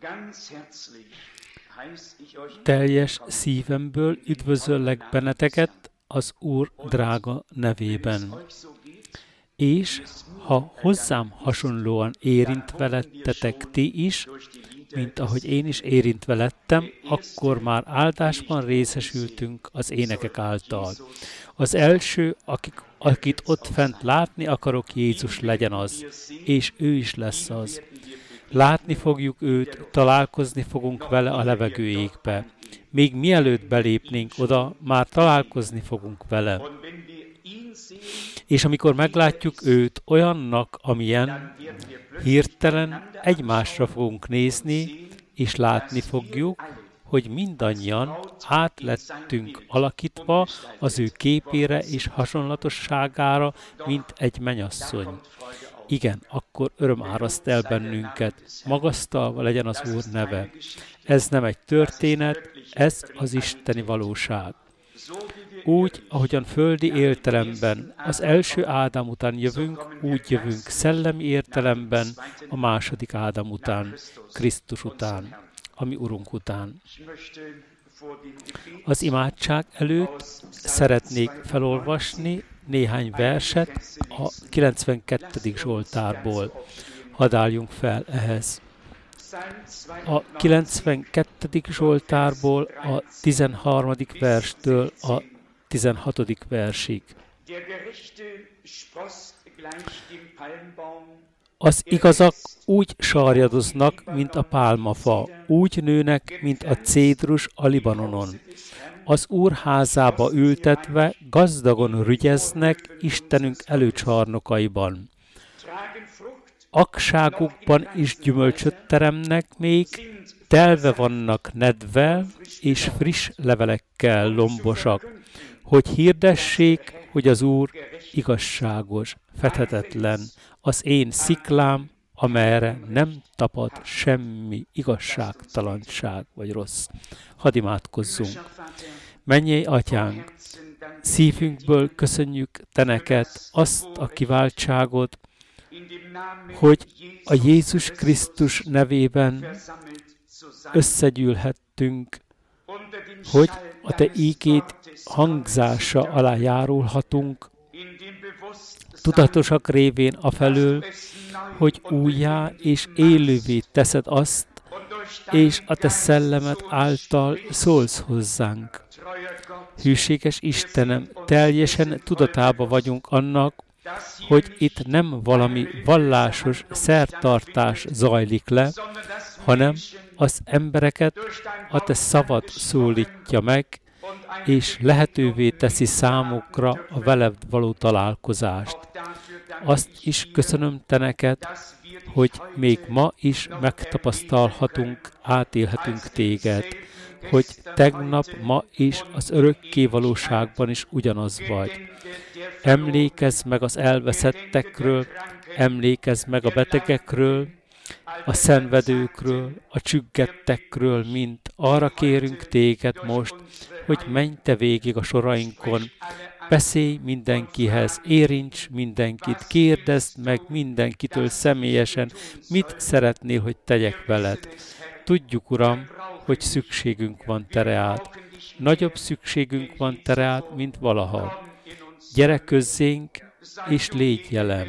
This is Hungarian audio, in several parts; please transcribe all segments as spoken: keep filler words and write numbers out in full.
Teljes szívemből üdvözöllek benneteket az Úr drága nevében. És ha hozzám hasonlóan érintve lettetek ti is, mint ahogy én is érintve lettem, akkor már áldásban részesültünk az énekek által. Az első, akik, akit ott fent látni akarok, Jézus legyen az, és ő is lesz az. Látni fogjuk őt, találkozni fogunk vele a levegő égbe. Még mielőtt belépnénk oda, már találkozni fogunk vele. És amikor meglátjuk őt olyannak, amilyen, hirtelen egymásra fogunk nézni, és látni fogjuk, hogy mindannyian át lettünk alakítva az ő képére és hasonlatosságára, mint egy mennyasszony. Igen, akkor öröm áraszt el bennünket, magasztalva legyen az Úr neve. Ez nem egy történet, ez az isteni valóság. Úgy, ahogyan földi értelemben az első Ádám után jövünk, úgy jövünk szellemi értelemben a második Ádám után, Krisztus után, a mi Urunk után. Az imádság előtt szeretnék felolvasni néhány verset a kilencvenkettedik Zsoltárból. Hadd álljunk fel ehhez. A kilencvenkettedik Zsoltárból a tizenharmadik verstől a tizenhatodik versig. Az igazak úgy sarjadoznak, mint a pálmafa, úgy nőnek, mint a cédrus a Libanonon. Az Úr házába ültetve gazdagon rügyeznek Istenünk előcsarnokaiban. Akságukban is gyümölcsöt teremnek még, telve vannak nedvel és friss levelekkel lombosak, hogy hirdessék, hogy az Úr igazságos, fethetetlen, az én sziklám, amelyre nem tapad semmi igazságtalanság vagy rossz. Hadd imádkozzunk. Mennyei Atyánk, szívünkből köszönjük Te neked azt a kiváltságot, hogy a Jézus Krisztus nevében összegyűlhettünk, hogy a Te ígéd hangzása alá járulhatunk, tudatosak révén afelől, hogy újjá és élővé teszed azt, és a Te szellemed által szólsz hozzánk. Hűséges Istenem, teljesen tudatába vagyunk annak, hogy itt nem valami vallásos szertartás zajlik le, hanem az embereket a Te szavad szólítja meg, és lehetővé teszi számukra a veled való találkozást. Azt is köszönöm Te neked, hogy még ma is megtapasztalhatunk, átélhetünk Téged, hogy tegnap, ma is az örökké valóságban is ugyanaz vagy. Emlékezz meg az elveszettekről, emlékezz meg a betegekről, a szenvedőkről, a csüggettekről, mint arra kérünk Téged most, hogy menj Te végig a sorainkon, beszélj mindenkihez, érints mindenkit, kérdezd meg mindenkitől személyesen, mit szeretnél, hogy tegyek veled. Tudjuk, Uram, hogy szükségünk van Te reád. Nagyobb szükségünk van Te reád, mint valaha. Gyere közzénk, és légy jelen.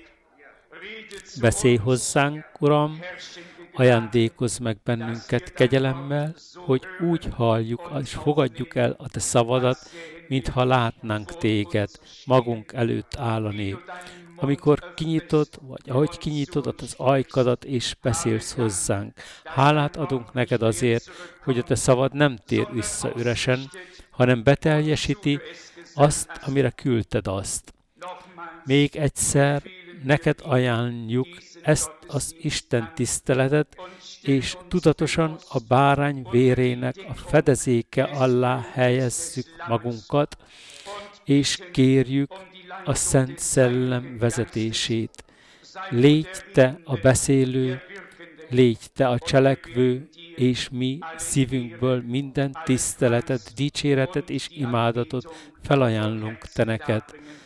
Beszélj hozzánk, Uram, ajándékozz meg bennünket kegyelemmel, hogy úgy halljuk és fogadjuk el a Te szavadat, mintha látnánk Téged magunk előtt állani. Amikor kinyitod, vagy ahogy kinyitod az ajkadat és beszélsz hozzánk. Hálát adunk neked azért, hogy a Te szavad nem tér vissza üresen, hanem beteljesíti azt, amire küldted azt. Még egyszer neked ajánljuk ezt az Isten tiszteletet, és tudatosan a bárány vérének a fedezéke alá helyezzük magunkat, és kérjük a Szent Szellem vezetését. Légy Te a beszélő, légy Te a cselekvő, és mi szívünkből minden tiszteletet, dicséretet és imádatot felajánlunk Te neked.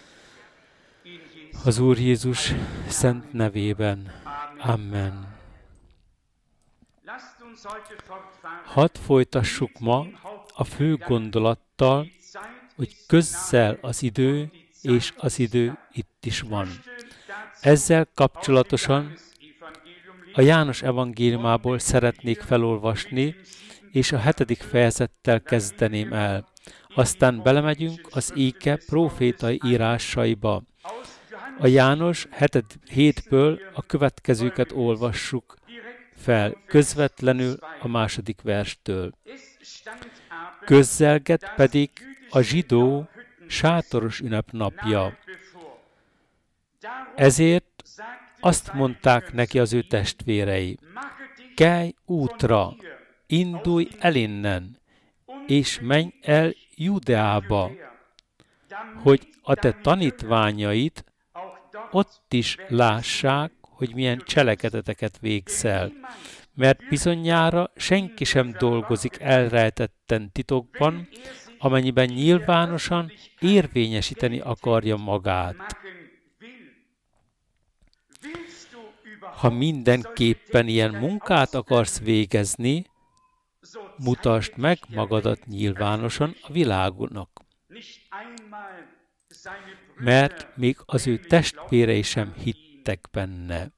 Az Úr Jézus szent nevében. Amen. Hadd folytassuk ma a fő gondolattal, hogy közel az idő, és az idő itt is van. Ezzel kapcsolatosan a János evangéliumából szeretnék felolvasni, és a hetedik fejezettel kezdeném el. Aztán belemegyünk az éke prófétai írásaiba. A János hétből a következőket olvassuk fel, közvetlenül a második verstől. Közelget pedig a zsidó sátoros ünnepnapja. Ezért azt mondták neki az ő testvérei, kelj útra, indulj el innen, és menj el Judeába, hogy a te tanítványait ott is lássák, hogy milyen cselekedeteket végzel, mert bizonyára senki sem dolgozik elrejtetten titokban, amennyiben nyilvánosan érvényesíteni akarja magát. Ha mindenképpen ilyen munkát akarsz végezni, mutasd meg magadat nyilvánosan a világnak. Mert még az ő testvérei sem hittek benne.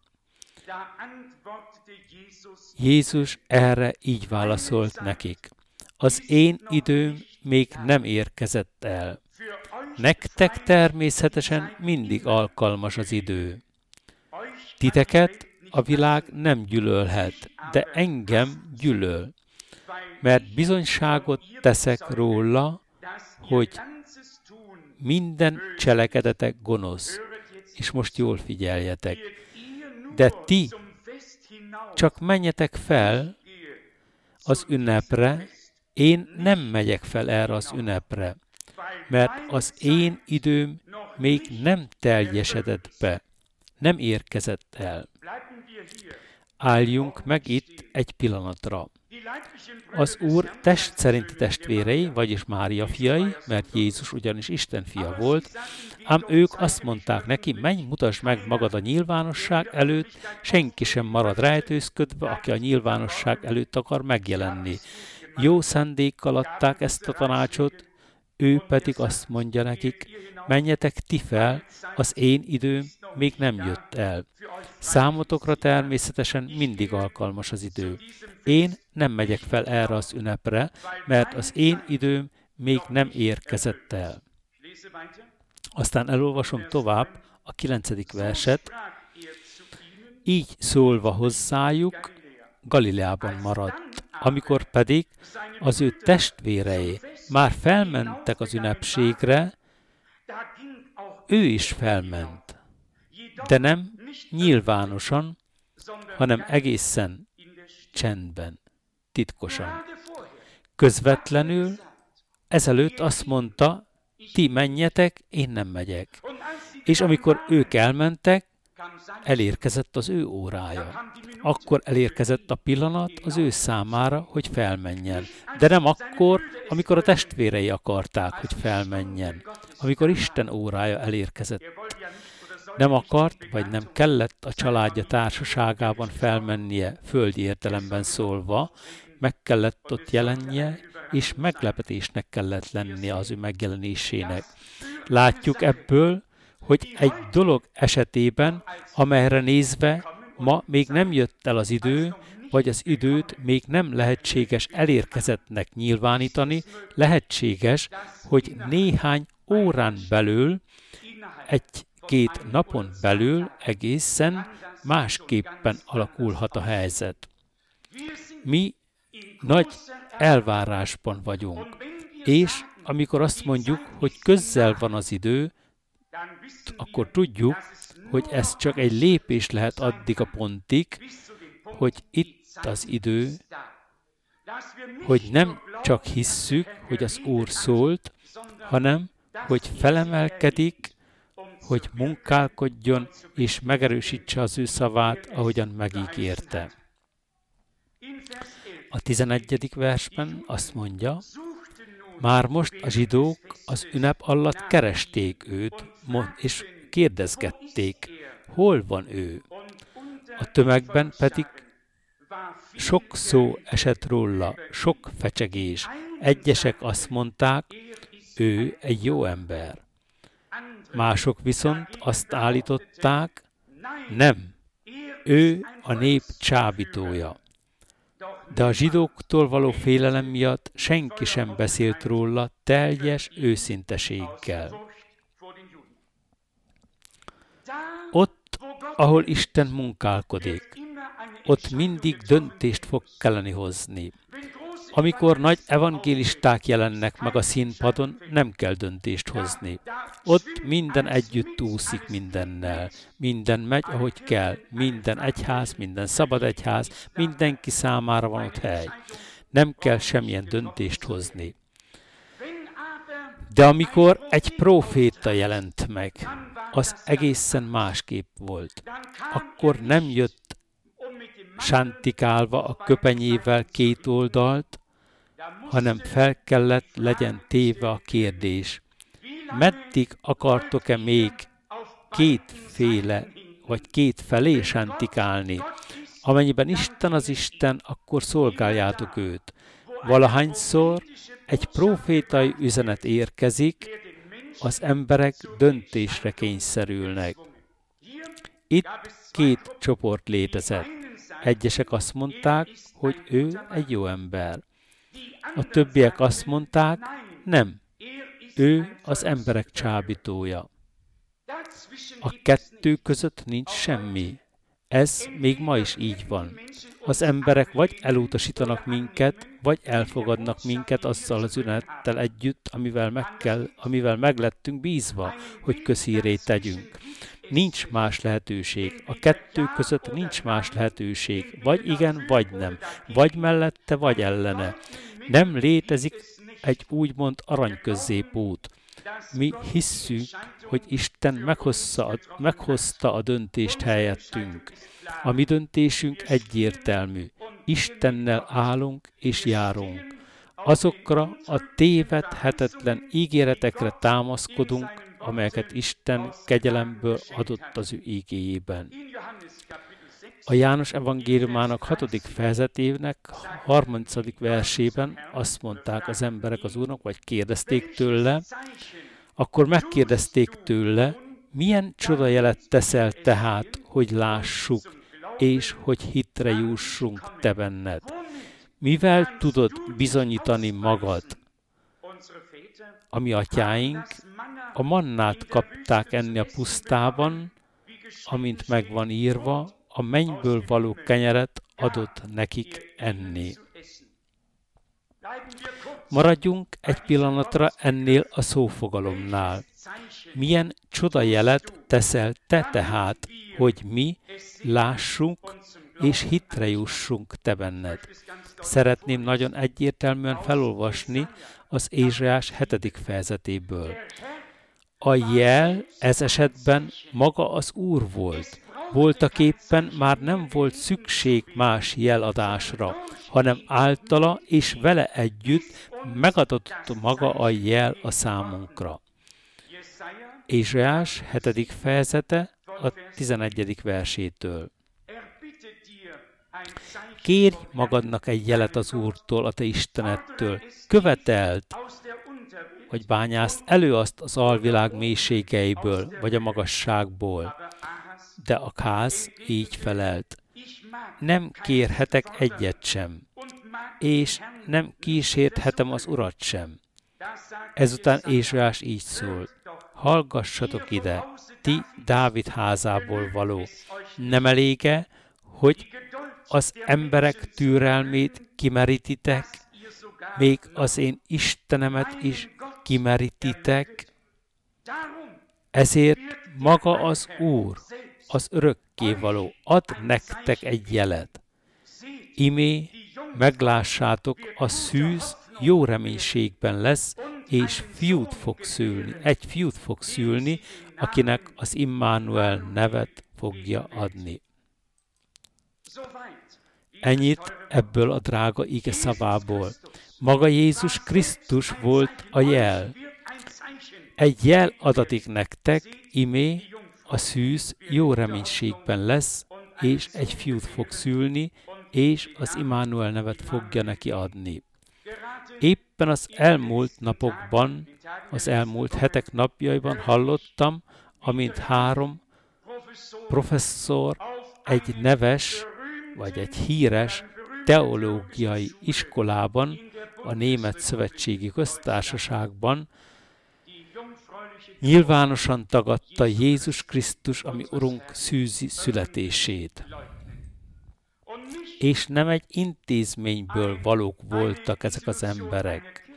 Jézus erre így válaszolt nekik. Az én időm még nem érkezett el. Nektek természetesen mindig alkalmas az idő. Titeket a világ nem gyűlölhet, de engem gyűlöl, mert bizonyságot teszek róla, hogy minden cselekedetek gonosz. És most jól figyeljetek. De ti csak menjetek fel az ünnepre, én nem megyek fel erre az ünnepre, mert az én időm még nem teljesedett be, nem érkezett el. Álljunk meg itt egy pillanatra. Az Úr test szerinti testvérei, vagyis Mária fiai, mert Jézus ugyanis Isten fia volt, ám ők azt mondták neki, menj, mutasd meg magad a nyilvánosság előtt, senki sem marad rejtőzködve, aki a nyilvánosság előtt akar megjelenni. Jó szándékkal adták ezt a tanácsot, ő pedig azt mondja nekik, menjetek ti fel, az én időm még nem jött el. Számotokra természetesen mindig alkalmas az idő. Én nem megyek fel erre az ünnepre, mert az én időm még nem érkezett el. Aztán elolvasom tovább a kilencedik verset. Így szólva hozzájuk, Galileában maradt. Amikor pedig az ő testvérei már felmentek az ünnepségre, ő is felment, de nem nyilvánosan, hanem egészen csendben, titkosan. Közvetlenül ezelőtt azt mondta, ti menjetek, én nem megyek. És amikor ők elmentek, elérkezett az ő órája. Akkor elérkezett a pillanat az ő számára, hogy felmenjen. De nem akkor, amikor a testvérei akarták, hogy felmenjen. Amikor Isten órája elérkezett. Nem akart, vagy nem kellett a családja társaságában felmennie, földi értelemben szólva, meg kellett ott jelennie, és meglepetésnek kellett lennie az ő megjelenésének. Látjuk ebből, hogy egy dolog esetében, amelyre nézve ma még nem jött el az idő, vagy az időt még nem lehetséges elérkezettnek nyilvánítani, lehetséges, hogy néhány órán belül, egy-két napon belül egészen másképpen alakulhat a helyzet. Mi nagy elvárásban vagyunk, és amikor azt mondjuk, hogy közel van az idő, akkor tudjuk, hogy ez csak egy lépés lehet addig a pontig, hogy itt az idő, hogy nem csak hisszük, hogy az Úr szólt, hanem hogy felemelkedik, hogy munkálkodjon és megerősítse az ő szavát, ahogyan megígérte. A tizenegyedik versben azt mondja, már most a zsidók az ünnep alatt keresték őt, és kérdezgették, hol van ő. A tömegben pedig sok szó esett róla, sok fecsegés. Egyesek azt mondták, ő egy jó ember. Mások viszont azt állították, nem, ő a nép csábítója. De a zsidóktól való félelem miatt senki sem beszélt róla teljes őszinteséggel. Ott, ahol Isten munkálkodik, ott mindig döntést fog kelleni hozni. Amikor nagy evangélisták jelennek meg a színpadon, nem kell döntést hozni. Ott minden együtt úszik mindennel. Minden megy, ahogy kell. Minden egyház, minden szabad egyház, mindenki számára van ott hely. Nem kell semmilyen döntést hozni. De amikor egy próféta jelent meg, az egészen másképp volt. Akkor nem jött sántikálva a köpenyével két oldalt, hanem fel kellett legyen téve a kérdés. Meddig akartok-e még kétféle, vagy kétfelé sántikálni? Amennyiben Isten az Isten, akkor szolgáljátok őt. Valahányszor egy prófétai üzenet érkezik, az emberek döntésre kényszerülnek. Itt két csoport létezett. Egyesek azt mondták, hogy ő egy jó ember. A többiek azt mondták, nem, ő az emberek csábítója. A kettő között nincs semmi. Ez még ma is így van. Az emberek vagy elutasítanak minket, vagy elfogadnak minket azzal az üzenettel együtt, amivel meg, kell, amivel meg lettünk bízva, hogy közhírré tegyünk. Nincs más lehetőség. A kettő között nincs más lehetőség. Vagy igen, vagy nem. Vagy mellette, vagy ellene. Nem létezik egy úgymond aranyközépút. Mi hisszük, hogy Isten meghozza a, meghozta a döntést helyettünk. A mi döntésünk egyértelmű. Istennel állunk és járunk. Azokra a tévedhetetlen ígéretekre támaszkodunk, amelyeket Isten kegyelemből adott az ő ígéjében. A János evangéliumának hatodik fejezetének harmincadik versében azt mondták az emberek az Úrnak, vagy kérdezték tőle, akkor megkérdezték tőle, milyen csodajelet teszel tehát, hogy lássuk, és hogy hitre jussunk te benned. Mivel tudod bizonyítani magad? A mi atyáink a mannát kapták enni a pusztában, amint meg van írva, a mennyből való kenyeret adott nekik enni. Maradjunk egy pillanatra ennél a szófogalomnál. Milyen csodajelet teszel te tehát, hogy mi lássunk és hitre jussunk te benned. Szeretném nagyon egyértelműen felolvasni az Ézsaiás hetedik fejezetéből. A jel ez esetben maga az Úr volt. Voltaképpen már nem volt szükség más jeladásra, hanem általa és vele együtt megadott maga a jel a számunkra. Ézsaiás hetedik fejezete a tizenegyedik versétől. Kérj magadnak egy jelet az Úrtól, a te Istenettől, követeld, vagy bányászt elő azt az alvilág mélységeiből, vagy a magasságból. De Akáz így felelt. Nem kérhetek egyet sem, és nem kísérthetem az Urat sem. Ezután Ézsaiás így szól. Hallgassatok ide, ti Dávid házából való. Nem elége, hogy az emberek türelmét kimerítitek, még az én Istenemet is kimerítitek. Ezért maga az Úr, az örökkévaló, ad nektek egy jelet. Imé, meglássátok, a szűz jó reménységben lesz, és fiút fog szülni, egy fiút fog szülni, akinek az Immanuel nevet fogja adni. Ennyit ebből a drága ige szavából. Maga Jézus Krisztus volt a jel. Egy jel adatik nektek, imé, a szűz jó reménységben lesz, és egy fiút fog szülni, és az Immanuel nevet fogja neki adni. Éppen az elmúlt napokban, az elmúlt hetek napjaiban hallottam, amint három professzor egy neves, vagy egy híres teológiai iskolában, a Német Szövetségi Köztársaságban nyilvánosan tagadta Jézus Krisztus, ami Urunk szűzi születését. És nem egy intézményből valók voltak ezek az emberek.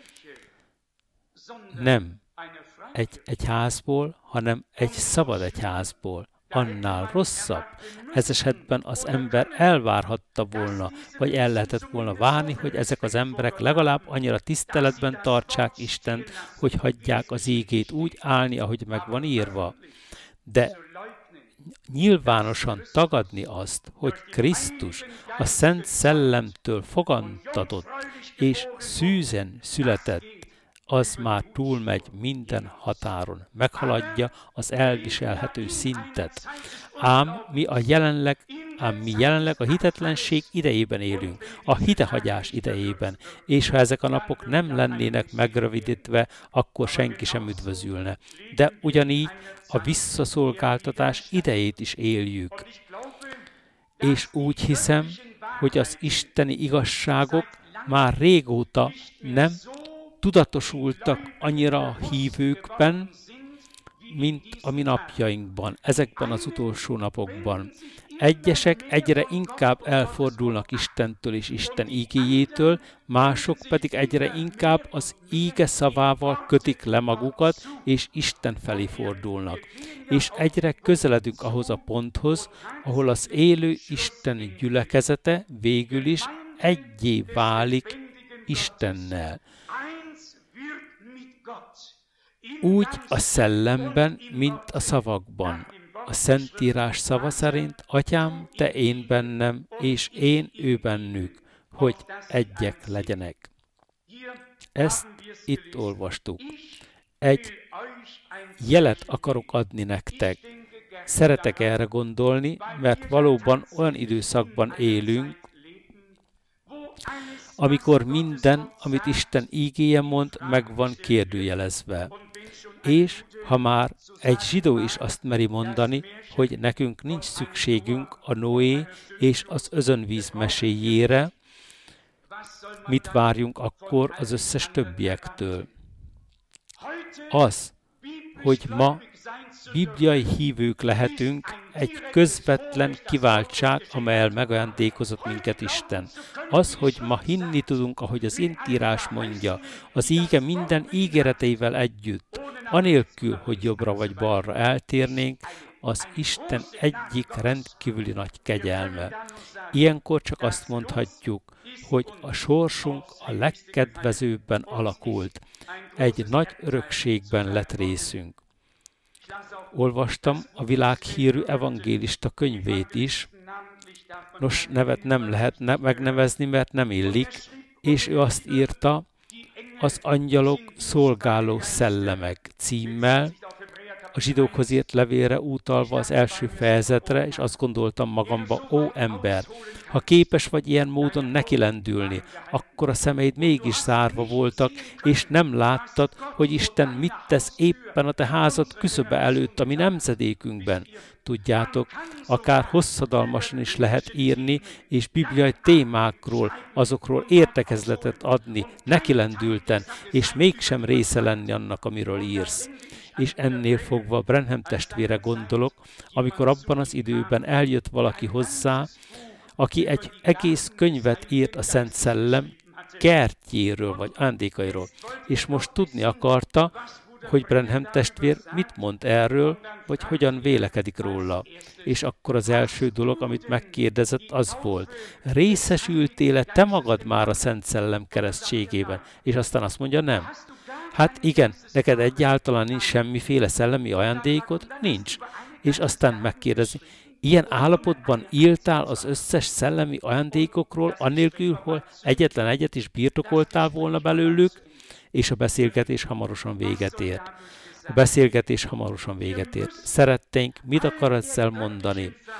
Nem egy egyházból, hanem egy szabad egyházból. Annál rosszabb. Ez esetben az ember elvárhatta volna, vagy el lehetett volna várni, hogy ezek az emberek legalább annyira tiszteletben tartsák Istent, hogy hagyják az ígét úgy állni, ahogy meg van írva. De nyilvánosan tagadni azt, hogy Krisztus a Szent Szellemtől fogantatott és szűzen született, az már túlmegy minden határon, meghaladja az elviselhető szintet. Ám mi a jelenleg, ám mi jelenleg a hitetlenség idejében élünk, a hitehagyás idejében, és ha ezek a napok nem lennének megrövidítve, akkor senki sem üdvözülne. De ugyanígy a visszaszolgáltatás idejét is éljük. És úgy hiszem, hogy az isteni igazságok már régóta nem tudatosultak annyira a hívőkben, mint a mi napjainkban, ezekben az utolsó napokban. Egyesek egyre inkább elfordulnak Istentől és Isten ígéjétől, mások pedig egyre inkább az íge szavával kötik le magukat, és Isten felé fordulnak. És egyre közeledünk ahhoz a ponthoz, ahol az élő Isten gyülekezete végül is egyé válik Istennel. Úgy a szellemben, mint a szavakban. A Szentírás szava szerint, Atyám, te én bennem, és én ő bennük, hogy egyek legyenek. Ezt itt olvastuk. Egy jelet akarok adni nektek. Szeretek erre gondolni, mert valóban olyan időszakban élünk, amikor minden, amit Isten ígéje mond, meg van kérdőjelezve. És ha már egy zsidó is azt meri mondani, hogy nekünk nincs szükségünk a Noé és az özönvíz meséjére, mit várjunk akkor az összes többiektől? Az, hogy ma bibliai hívők lehetünk, egy közvetlen kiváltság, amelyel megajándékozott minket Isten. Az, hogy ma hinni tudunk, ahogy az Szentírás mondja, az íge minden ígéreteivel együtt, anélkül, hogy jobbra vagy balra eltérnénk, az Isten egyik rendkívüli nagy kegyelme. Ilyenkor csak azt mondhatjuk, hogy a sorsunk a legkedvezőbben alakult. Egy nagy örökségben lett részünk. Olvastam a világhírű evangélista könyvét is. Nos, nevet nem lehet ne- megnevezni, mert nem illik, és ő azt írta, az angyalok szolgáló szellemek címmel, a zsidókhoz írt levélre utalva az első fejezetre, és azt gondoltam magamba, ó ember, ha képes vagy ilyen módon nekilendülni, akkor a szemeid mégis zárva voltak, és nem láttad, hogy Isten mit tesz éppen a te házad küszöbe előtt a mi nemzedékünkben. Tudjátok, akár hosszadalmasan is lehet írni, és bibliai témákról, azokról értekezletet adni, nekilendülten, és mégsem része lenni annak, amiről írsz. És ennél fogva Branham testvére gondolok, amikor abban az időben eljött valaki hozzá, aki egy egész könyvet írt a Szent Szellem kertjéről, vagy ajándékairól, és most tudni akarta, hogy Branham testvér mit mond erről, vagy hogyan vélekedik róla. És akkor az első dolog, amit megkérdezett, az volt, részesültél-e te magad már a Szent Szellem keresztségében? És aztán azt mondja, nem. Hát igen, neked egyáltalán nincs semmiféle szellemi ajándékod? Nincs. És aztán megkérdezi, ilyen állapotban írtál az összes szellemi ajándékokról, annélkül, hogy egyetlen egyet is birtokoltál volna belőlük, és a beszélgetés hamarosan véget ért. A beszélgetés hamarosan véget ért. Szeretteink, mit akar ezzel mondani?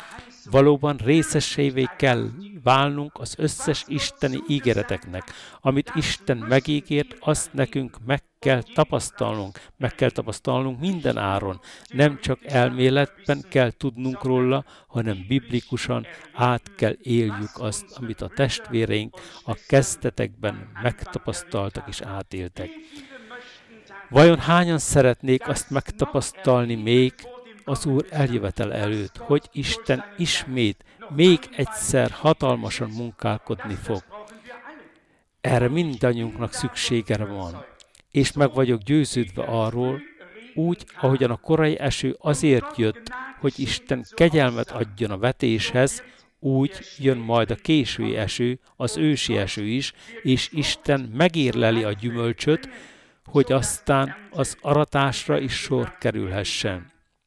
Valóban részessévé kell válnunk az összes isteni ígéreteknek. Amit Isten megígért, azt nekünk meg kell tapasztalnunk. Meg kell tapasztalnunk minden áron. Nem csak elméletben kell tudnunk róla, hanem biblikusan át kell éljük azt, amit a testvéreink a kezdetekben megtapasztaltak és átéltek. Vajon hányan szeretnék azt megtapasztalni még az Úr eljövetel előtt, hogy Isten ismét, még egyszer hatalmasan munkálkodni fog? Erre mindannyiunknak szüksége van, és meg vagyok győződve arról, úgy, ahogyan a korai eső azért jött, hogy Isten kegyelmet adjon a vetéshez, úgy jön majd a késői eső, az ősi eső is, és Isten megérleli a gyümölcsöt, hogy aztán az aratásra is sor kerülhessen.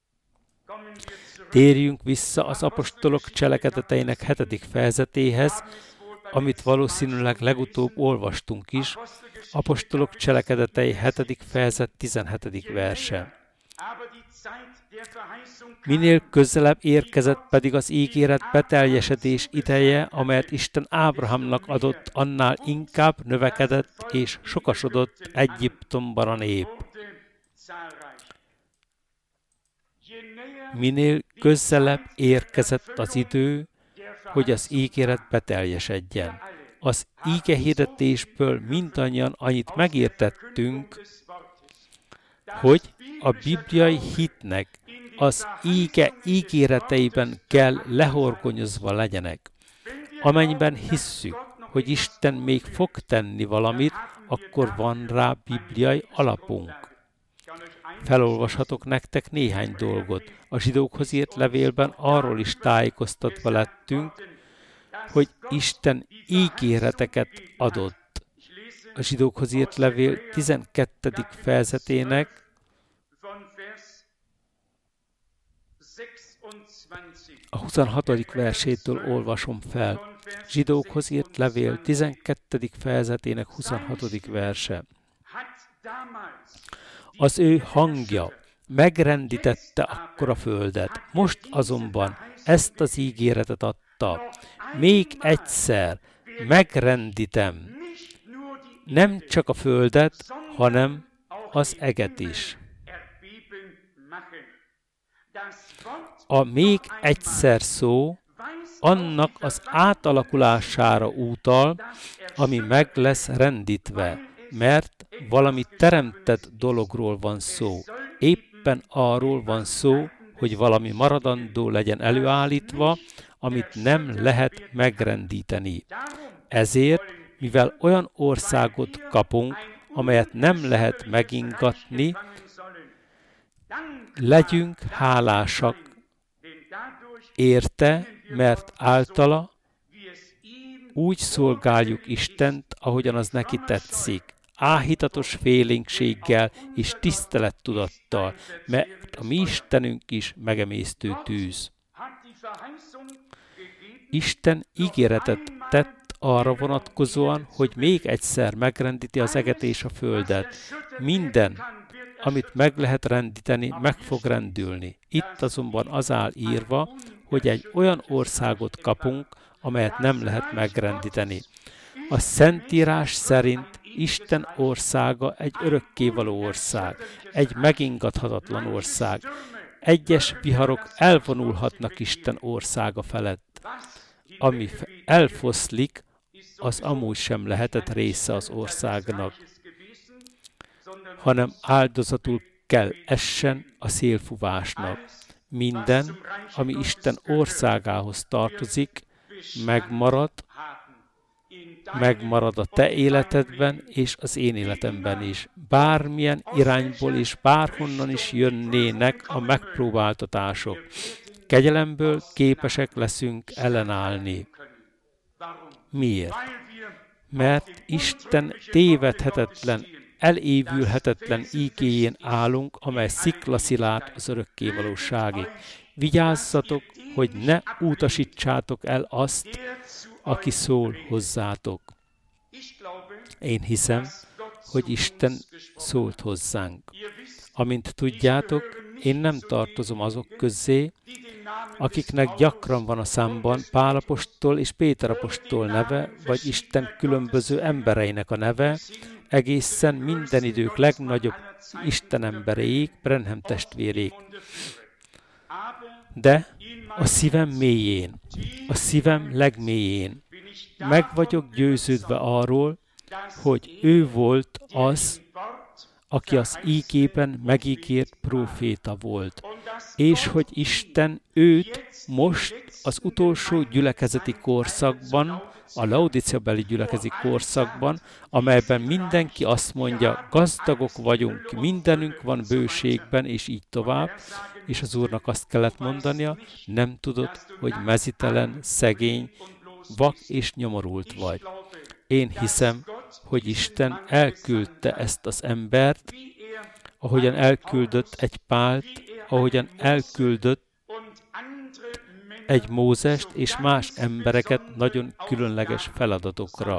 Térjünk vissza az apostolok cselekedeteinek hetedik fejezetéhez, amit valószínűleg legutóbb olvastunk is, apostolok cselekedetei hetedik fejezet tizenhetedik verse. Minél közelebb érkezett pedig az ígéret beteljesedés ideje, amelyet Isten Ábrahámnak adott, annál inkább növekedett és sokasodott Egyiptomban a nép. Minél közelebb érkezett az idő, hogy az ígéret beteljesedjen. Az ígehirdetésből mindannyian annyit megértettünk, hogy a bibliai hitnek az íge ígéreteiben kell lehorgonyozva legyenek. Amennyiben hisszük, hogy Isten még fog tenni valamit, akkor van rá bibliai alapunk. Felolvashatok nektek néhány dolgot. A zsidókhoz írt levélben arról is tájékoztatva lettünk, hogy Isten ígéreteket adott. A zsidókhoz írt levél tizenkettedik fejezetének a huszonhatodik versétől olvasom fel. Zsidókhoz írt levél tizenkettedik fejezetének huszonhatodik verse. Az ő hangja megrendítette akkor a földet. Most azonban ezt az ígéretet adta. Még egyszer megrendítem nem csak a földet, hanem az eget is. A még egyszer szó annak az átalakulására utal, ami meg lesz rendítve, mert valami teremtett dologról van szó. Éppen arról van szó, hogy valami maradandó legyen előállítva, amit nem lehet megrendíteni. Ezért, mivel olyan országot kapunk, amelyet nem lehet megingatni, legyünk hálásak érte, mert általa úgy szolgáljuk Istent, ahogyan az neki tetszik, áhítatos félénkséggel és tisztelettudattal, mert a mi Istenünk is megemésztő tűz. Isten ígéretet tett arra vonatkozóan, hogy még egyszer megrendíti az eget és a földet. Minden, amit meg lehet rendíteni, meg fog rendülni. Itt azonban az áll írva, hogy egy olyan országot kapunk, amelyet nem lehet megrendíteni. A Szentírás szerint Isten országa egy örökkévaló ország, egy megingathatatlan ország. Egyes viharok elvonulhatnak Isten országa felett. Ami elfoszlik, az amúgy sem lehetett része az országnak, hanem áldozatul kell essen a szélfúvásnak. Minden, ami Isten országához tartozik, megmarad, megmarad a te életedben és az én életemben is. Bármilyen irányból és bárhonnan is jönnének a megpróbáltatások. Kegyelemből képesek leszünk ellenállni. Miért? Mert Isten tévedhetetlen, elévülhetetlen ígéjén állunk, amely sziklaszilárd az örökkévalóságig. Vigyázzatok, hogy ne utasítsátok el azt, aki szól hozzátok. Én hiszem, hogy Isten szólt hozzánk. Amint tudjátok, én nem tartozom azok közé, akiknek gyakran van a számban Pál apostol és Péter apostol neve, vagy Isten különböző embereinek a neve, egészen minden idők legnagyobb istenemberéig, Branham testvéréig. De a szívem mélyén, a szívem legmélyén meg vagyok győződve arról, hogy ő volt az, aki az ígében megígért próféta volt, és hogy Isten őt most az utolsó gyülekezeti korszakban, a laudíciabeli gyülekezeti korszakban, amelyben mindenki azt mondja, gazdagok vagyunk, mindenünk van bőségben, és így tovább, és az Úrnak azt kellett mondania, nem tudod, hogy mezitelen, szegény, vak és nyomorult vagy. Én hiszem, hogy Isten elküldte ezt az embert, ahogyan elküldött egy Pált, ahogyan elküldött egy Mózest és más embereket nagyon különleges feladatokra.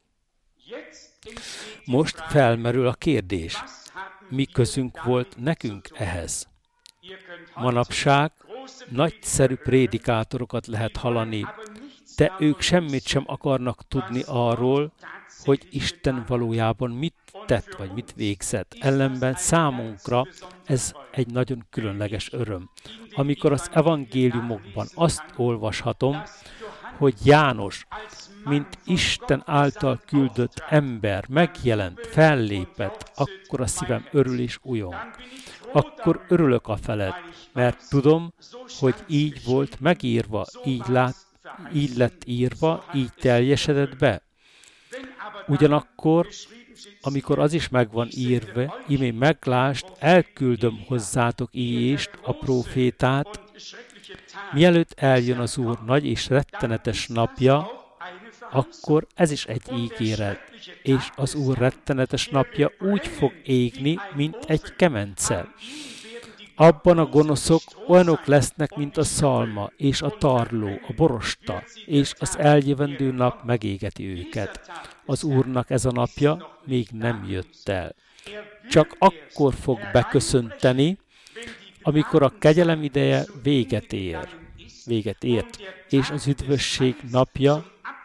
Most felmerül a kérdés, mi közünk volt nekünk ehhez? Manapság nagyszerű prédikátorokat lehet hallani, de ők semmit sem akarnak tudni arról, hogy Isten valójában mit tett, vagy mit végzett. Ellenben számunkra ez egy nagyon különleges öröm. Amikor az evangéliumokban azt olvashatom, hogy János, mint Isten által küldött ember, megjelent, fellépett, akkor a szívem örül és ujjong. Akkor örülök a feled, mert tudom, hogy így volt megírva, így, lát, így lett írva, így teljesedett be. Ugyanakkor, amikor az is meg van írva, imé meglást, elküldöm hozzátok íjést, a prófétát, mielőtt eljön az Úr nagy és rettenetes napja, akkor ez is egy ígéret, és az Úr rettenetes napja úgy fog égni, mint egy kemence. Abban a gonoszok olyanok lesznek, mint a szalma, és a tarló, a borosta, és az eljövendő nap megégeti őket. Az Úrnak ez a napja még nem jött el. Csak akkor fog beköszönteni, amikor a kegyelem ideje véget ér, véget ért, és az üdvösség napja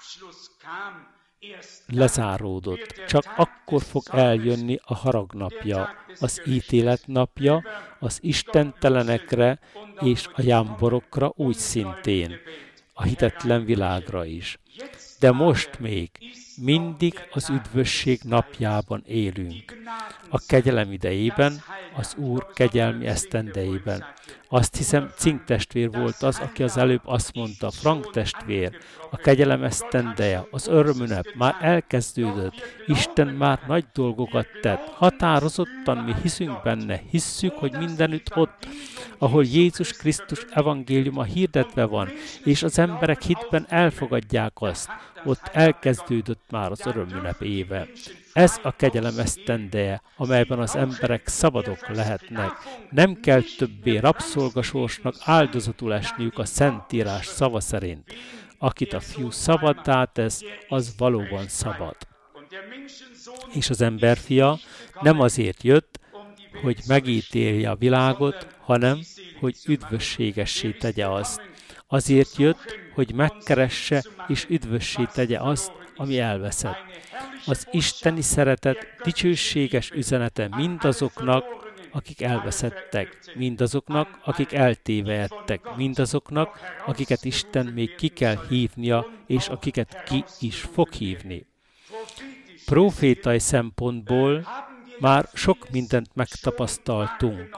lezáródott. Csak akkor fog eljönni a harag napja, az ítélet napja, az istentelenekre és a jámborokra úgy szintén, a hitetlen világra is. De most még mindig az üdvösség napjában élünk, a kegyelem idejében, az Úr kegyelmi esztendejében. Azt hiszem, Cink testvér volt az, aki az előbb azt mondta, Frank testvér, a kegyelem esztendeje, az örömünnep már elkezdődött, Isten már nagy dolgokat tett. Határozottan mi hiszünk benne, hisszük, hogy mindenütt ott, ahol Jézus Krisztus evangéliuma hirdetve van, és az emberek hitben elfogadják azt, ott elkezdődött már az örömünnep éve. Ez a kegyelem esztendeje, amelyben az emberek szabadok lehetnek. Nem kell többé rabszolgasorsnak áldozatul esniük a Szentírás szava szerint. Akit a Fiú szabaddá tesz, az valóban szabad. És az emberfia nem azért jött, hogy megítélje a világot, hanem, hogy üdvösségessé tegye azt. Azért jött, hogy megkeresse és üdvössé tegye azt, ami elveszett. Az isteni szeretet dicsőséges üzenete mindazoknak, akik elveszettek, mindazoknak, akik eltévejedtek, mindazoknak, akiket Isten még ki kell hívnia, és akiket ki is fog hívni. Profétai szempontból már sok mindent megtapasztaltunk,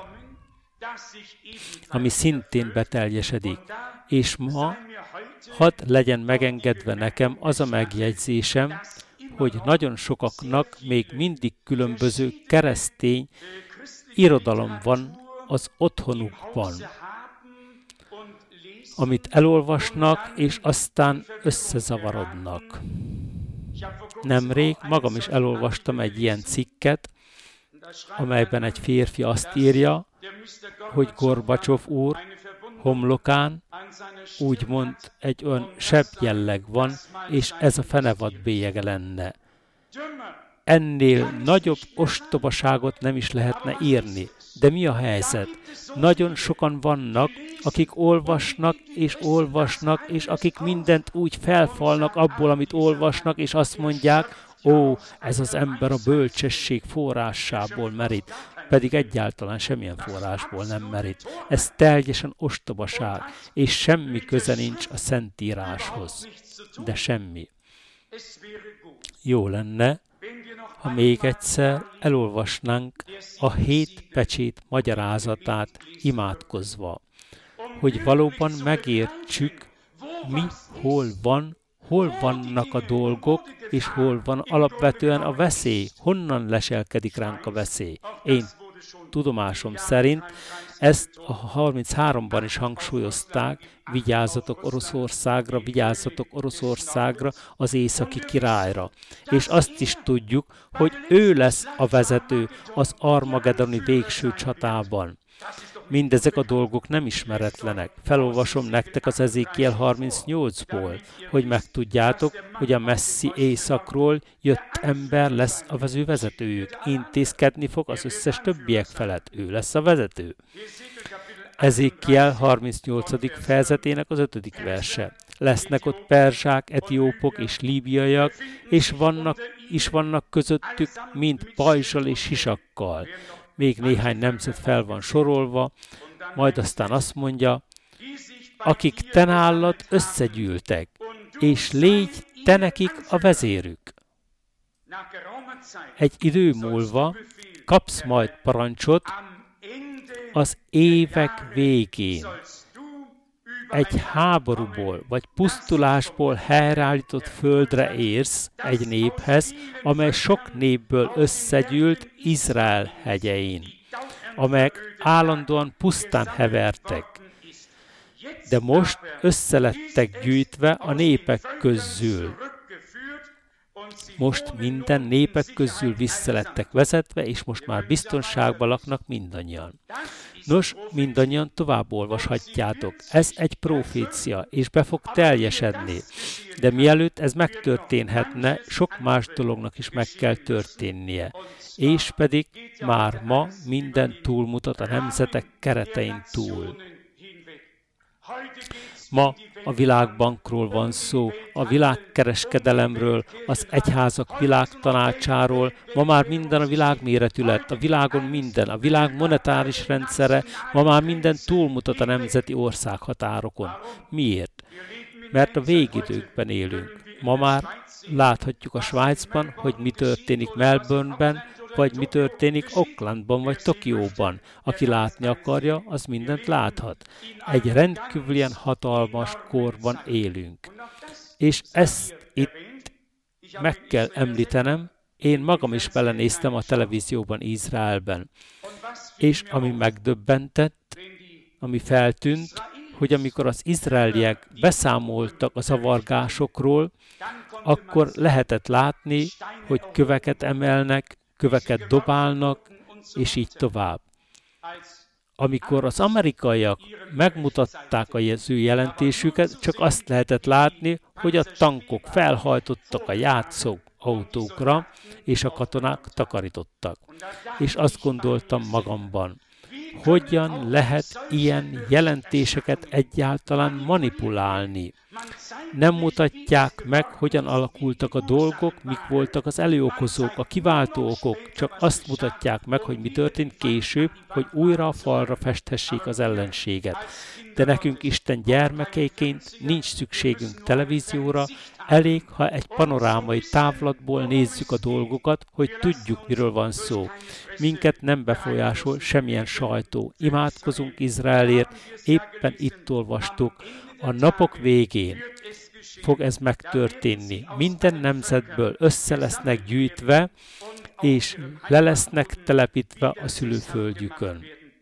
ami szintén beteljesedik, és ma hadd legyen megengedve nekem az a megjegyzésem, hogy nagyon sokaknak még mindig különböző keresztény irodalom van az otthonukban, amit elolvasnak, és aztán összezavarodnak. Nemrég magam is elolvastam egy ilyen cikket, amelyben egy férfi azt írja, hogy Gorbacsov úr homlokán úgymond egy olyan sebb jelleg van, és ez a fenevad bélyege lenne. ennél nagyobb ostobaságot nem is lehetne írni. De mi a helyzet? Nagyon sokan vannak, akik olvasnak és olvasnak, és akik mindent úgy felfalnak abból, amit olvasnak, és azt mondják, ó, ez az ember a bölcsesség forrásából merít, pedig egyáltalán semmilyen forrásból nem merít. Ez teljesen ostobaság, és semmi köze nincs a Szentíráshoz. De semmi. Jó lenne, ha még egyszer elolvasnánk a hét pecsét magyarázatát imádkozva, hogy valóban megértsük, mi hol van, hol vannak a dolgok, és hol van alapvetően a veszély, honnan leselkedik ránk a veszély. Én tudomásom szerint ezt a harmincháromban is hangsúlyozták, vigyázzatok Oroszországra, vigyázzatok Oroszországra, az északi királyra. És azt is tudjuk, hogy ő lesz a vezető az armagedoni végső csatában. Mindezek a dolgok nem ismeretlenek. Felolvasom nektek az Ezékiel harmincnyolcból, hogy megtudjátok, hogy a messzi északról jött ember lesz a vező vezetőjük. Intézkedni fog az összes többiek felett. Ő lesz a vezető. Ezékiel harmincnyolcadik fejezetének az ötödik verse. Lesznek ott perzsák, etiópok és líbiaiak, és vannak, is vannak közöttük, mind pajzsal és sisakkal. Még néhány nemzet fel van sorolva, majd aztán azt mondja, akik te nálad összegyűltek, és légy te nekik a vezérük. Egy idő múlva kapsz majd parancsot az évek végén. Egy háborúból vagy pusztulásból helyreállított földre érsz egy néphez, amely sok népből összegyűlt Izrael hegyein, amelyek állandóan pusztán hevertek. De most összelettek gyűjtve a népek közül. Most minden népek közül visszalettek vezetve, és most már biztonságban laknak mindannyian. Nos, mindannyian tovább olvashatjátok. Ez egy profécia, és be fog teljesedni. De mielőtt ez megtörténhetne, sok más dolognak is meg kell történnie. És pedig már ma minden túlmutat a nemzetek keretein túl. Ma a világbankról van szó, a világkereskedelemről, az egyházak világtanácsáról, ma már minden a világméretű lett, a világon minden, a világ monetáris rendszere, ma már minden túlmutat a nemzeti országhatárokon. Miért? Mert a végidőkben élünk. Ma már láthatjuk a Svájcban, hogy mi történik Melbourneben, vagy mi történik Aucklandban, vagy Tokióban. Aki látni akarja, az mindent láthat. Egy rendkívülien hatalmas korban élünk. És ezt itt meg kell említenem, én magam is belenéztem a televízióban Izraelben. És ami megdöbbentett, ami feltűnt, hogy amikor az izraeliek beszámoltak a zavargásokról, akkor lehetett látni, hogy köveket emelnek, köveket dobálnak, és így tovább. Amikor az amerikaiak megmutatták az ő jelentésüket, csak azt lehetett látni, hogy a tankok felhajtottak a játszó autókra, és a katonák takarítottak. És azt gondoltam magamban, hogyan lehet ilyen jelentéseket egyáltalán manipulálni. Nem mutatják meg, hogyan alakultak a dolgok, mik voltak az előokozók, a kiváltó okok, csak azt mutatják meg, hogy mi történt később, hogy újra a falra festhessék az ellenséget. De nekünk Isten gyermekeiként nincs szükségünk televízióra, elég, ha egy panorámai távlatból nézzük a dolgokat, hogy tudjuk, miről van szó. Minket nem befolyásol semmilyen sajtó. Imádkozunk Izraelért, éppen itt olvastuk. A napok végén fog ez megtörténni. Minden nemzetből össze lesznek gyűjtve, és le lesznek telepítve a szülőföldjükön.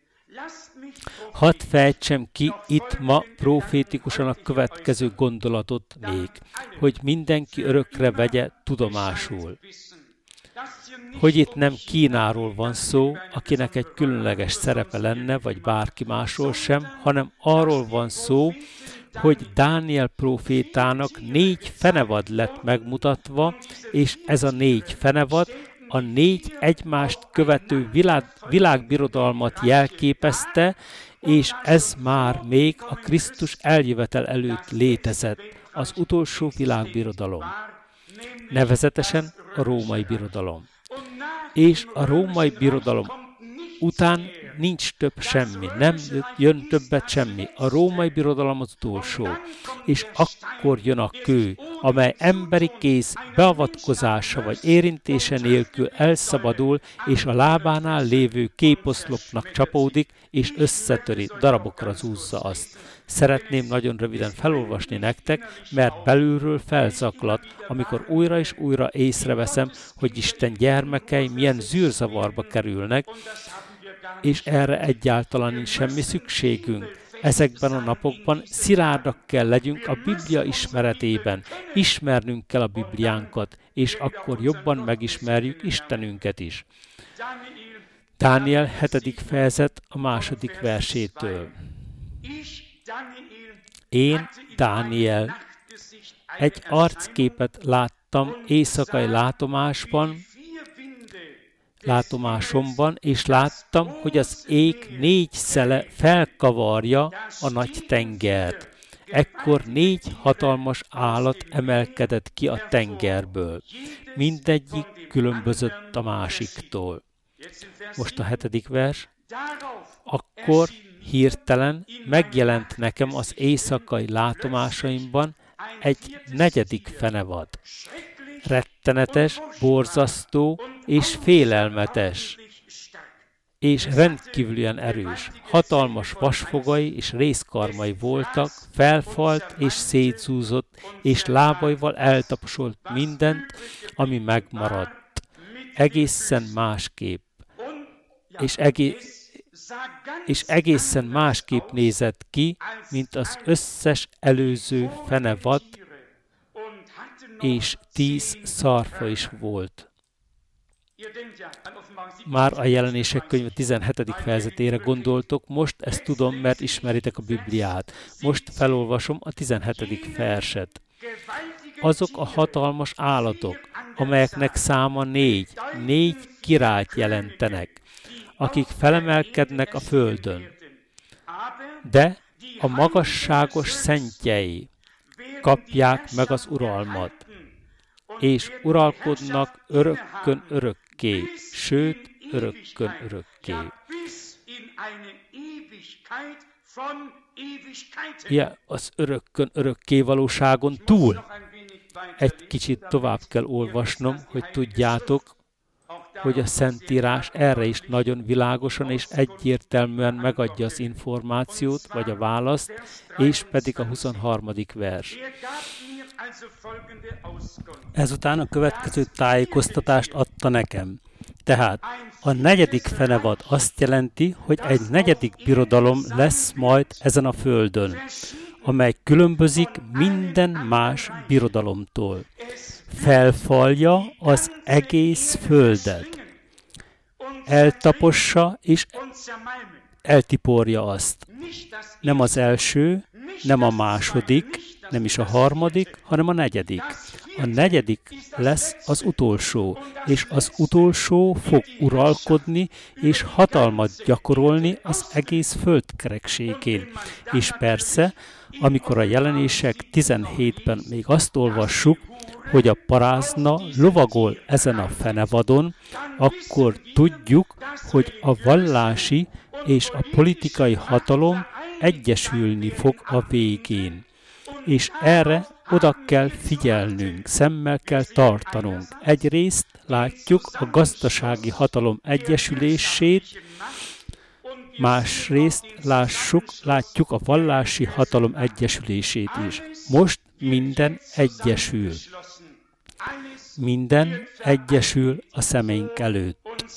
Hadd fejtsem ki itt ma profétikusan a következő gondolatot még, hogy mindenki örökre vegye tudomásul. Hogy itt nem Kínáról van szó, akinek egy különleges szerepe lenne, vagy bárki másról sem, hanem arról van szó, hogy Dániel prófétának négy fenevad lett megmutatva, és ez a négy fenevad a négy egymást követő világ, világbirodalmat jelképezte, és ez már még a Krisztus eljövetel előtt létezett, az utolsó világbirodalom, nevezetesen a római birodalom. És a római birodalom után nincs több semmi, nem jön többet semmi. A római birodalom az utolsó. És akkor jön a kő, amely emberi kéz beavatkozása vagy érintése nélkül elszabadul, és a lábánál lévő képoszlopnak csapódik, és összetöri, darabokra zúzza azt. Szeretném nagyon röviden felolvasni nektek, mert belülről felzaklat, amikor újra és újra észreveszem, hogy Isten gyermekei milyen zűrzavarba kerülnek, és erre egyáltalán nincs semmi szükségünk. Ezekben a napokban szilárdak kell legyünk a Biblia ismeretében. Ismernünk kell a Bibliánkat, és akkor jobban megismerjük Istenünket is. Dániel hetedik fejezet a második versétől. Én, Dániel, egy arcképet láttam éjszakai látomásban, látomásomban, és láttam, hogy az ég négy szele felkavarja a nagy tengert. Ekkor négy hatalmas állat emelkedett ki a tengerből. Mindegyik különbözött a másiktól. Most a hetedik vers. Akkor hirtelen megjelent nekem az éjszakai látomásaimban egy negyedik fenevad. Rettenetes, borzasztó és félelmetes, és rendkívülien erős. Hatalmas vasfogai és rézkarmai voltak, felfalt és szétzúzott, és lábaival eltaposolt mindent, ami megmaradt. Egészen másképp. És, egé- és egészen másképp nézett ki, mint az összes előző fenevad, és tíz szarfa is volt. Már a Jelenések könyve tizenhetedik fejezetére gondoltok, most ezt tudom, mert ismeritek a Bibliát. Most felolvasom a tizenhetedik verset. Azok a hatalmas állatok, amelyeknek száma négy, négy királyt jelentenek, akik felemelkednek a földön. De a magasságos szentjei kapják meg az uralmat, és uralkodnak örökkön örökké, sőt, örökkön örökké. Ja, az örökkön örökké valóságon túl. Egy kicsit tovább kell olvasnom, hogy tudjátok, hogy a Szentírás erre is nagyon világosan és egyértelműen megadja az információt, vagy a választ, és pedig a huszonharmadik vers. Ezután a következő tájékoztatást adta nekem. Tehát a negyedik fenevad azt jelenti, hogy egy negyedik birodalom lesz majd ezen a földön, amely különbözik minden más birodalomtól. Felfalja az egész földet, eltapossa és eltiporja azt. Nem az első, nem a második, nem is a harmadik, hanem a negyedik. A negyedik lesz az utolsó, és az utolsó fog uralkodni és hatalmat gyakorolni az egész földkerekségén. És persze, amikor a Jelenések tizenhétben még azt olvassuk, hogy a parázna lovagol ezen a fenevadon, akkor tudjuk, hogy a vallási és a politikai hatalom egyesülni fog a végén. És erre oda kell figyelnünk, szemmel kell tartanunk. Egyrészt látjuk a gazdasági hatalom egyesülését, másrészt lássuk, látjuk a vallási hatalom egyesülését is. Most minden egyesül. Minden egyesül a szemeink előtt.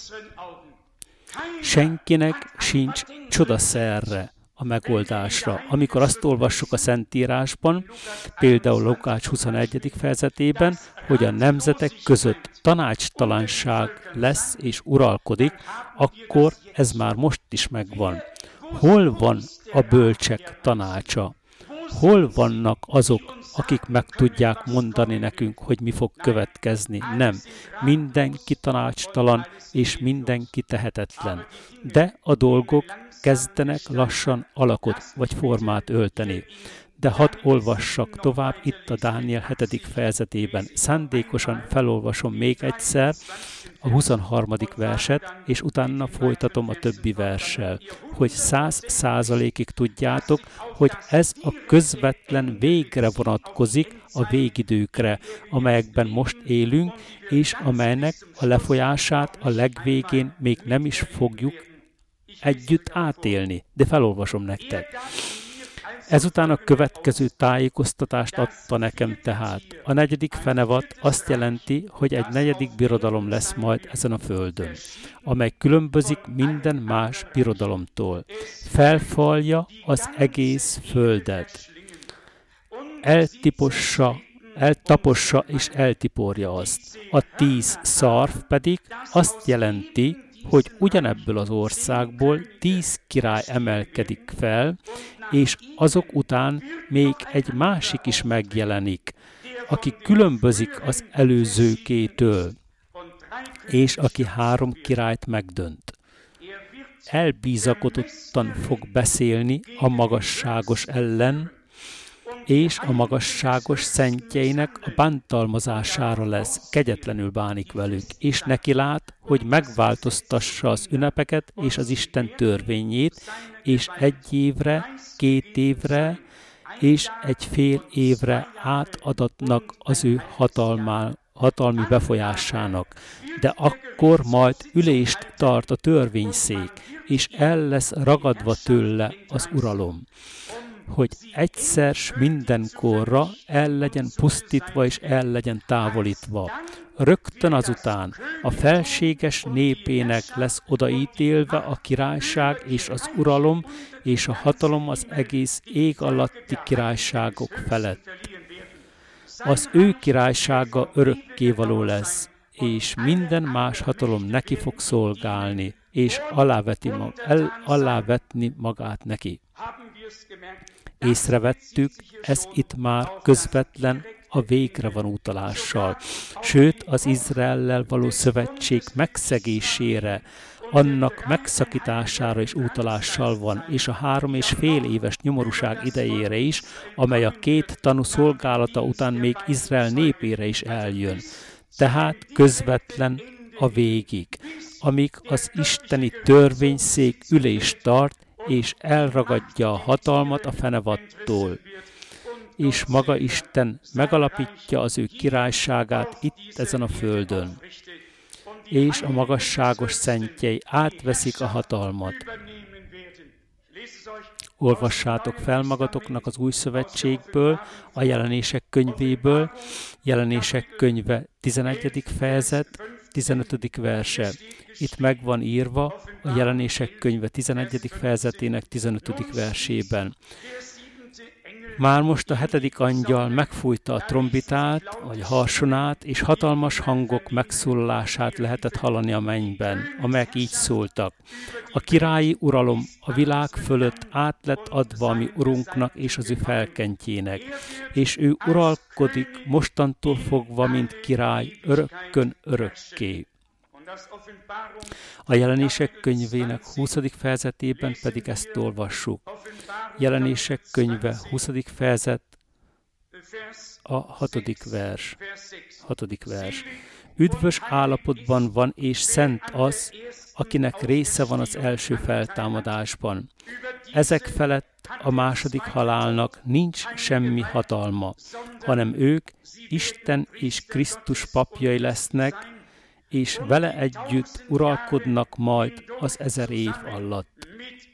Senkinek sincs csodaszerre a megoldásra. Amikor azt olvassuk a Szentírásban, például Lukács huszonegyedik fejezetében, hogy a nemzetek között tanácstalanság lesz és uralkodik, akkor ez már most is megvan. Hol van a bölcsek tanácsa? Hol vannak azok, akik meg tudják mondani nekünk, hogy mi fog következni. Nem. Mindenki tanácstalan, és mindenki tehetetlen. De a dolgok kezdenek lassan alakot vagy formát ölteni. De hadd olvassak tovább itt a Dániel hetedik fejezetében. Szándékosan felolvasom még egyszer a huszonharmadik verset, és utána folytatom a többi verssel, hogy száz százalékig tudjátok, hogy ez a közvetlen végre vonatkozik a végidőkre, amelyekben most élünk, és amelynek a lefolyását a legvégén még nem is fogjuk együtt átélni. De felolvasom nektek. Ezután a következő tájékoztatást adta nekem tehát. A negyedik fenevad azt jelenti, hogy egy negyedik birodalom lesz majd ezen a földön, amely különbözik minden más birodalomtól. Felfalja az egész földet. Eltipossa, eltapossa és eltiporja azt. A tíz szarv pedig azt jelenti, hogy ugyanebből az országból tíz király emelkedik fel, és azok után még egy másik is megjelenik, aki különbözik az előzőkétől, és aki három királyt megdönt. Elbízakodottan fog beszélni a magasságos ellen, és a magasságos szentjeinek a bántalmazására lesz, kegyetlenül bánik velük, és neki lát, hogy megváltoztassa az ünnepeket és az Isten törvényét, és egy évre, két évre, és egy fél évre átadatnak az ő hatalmá, hatalmi befolyásának. De akkor majd ülést tart a törvényszék, és el lesz ragadva tőle az uralom, hogy egyszer s mindenkorra el legyen pusztítva és el legyen távolítva. Rögtön azután a felséges népének lesz odaítélve a királyság és az uralom és a hatalom az egész ég alatti királyságok felett. Az ő királysága örökkévaló lesz, és minden más hatalom neki fog szolgálni, és aláveti mag, el, alávetni magát neki. Észrevettük, ez itt már közvetlen a végre van utalással, sőt az Izraellel való szövetség megszegésére, annak megszakítására is utalással van, és a három és fél éves nyomorúság idejére is, amely a két tanú szolgálata után még Izrael népére is eljön. Tehát közvetlen a végig, amíg az isteni törvényszék ülést tart, és elragadja a hatalmat a fenevattól, és maga Isten megalapítja az ő királyságát itt ezen a földön, és a magasságos szentjei átveszik a hatalmat. Olvassátok fel magatoknak az új szövetségből, a Jelenések könyvéből, Jelenések könyve tizenegyedik fejezet, tizenötödik verse. Itt meg van írva a Jelenések könyve tizenegyedik fejezetének tizenötödik versében. Már most a hetedik angyal megfújta a trombitát, vagy a harsonát, és hatalmas hangok megszólalását lehetett hallani a mennyben, amelyek így szóltak. A királyi uralom a világ fölött át lett adva a mi urunknak és az ő felkentjének, és ő uralkodik mostantól fogva, mint király, örökkön örökké. A Jelenések könyvének huszadik fejezetében pedig ezt olvassuk. Jelenések könyve huszadik fejezet, a hatodik vers. hatodik vers. Üdvös állapotban van és szent az, akinek része van az első feltámadásban. Ezek felett a második halálnak nincs semmi hatalma, hanem ők Isten és Krisztus papjai lesznek, és vele együtt uralkodnak majd az ezer év alatt.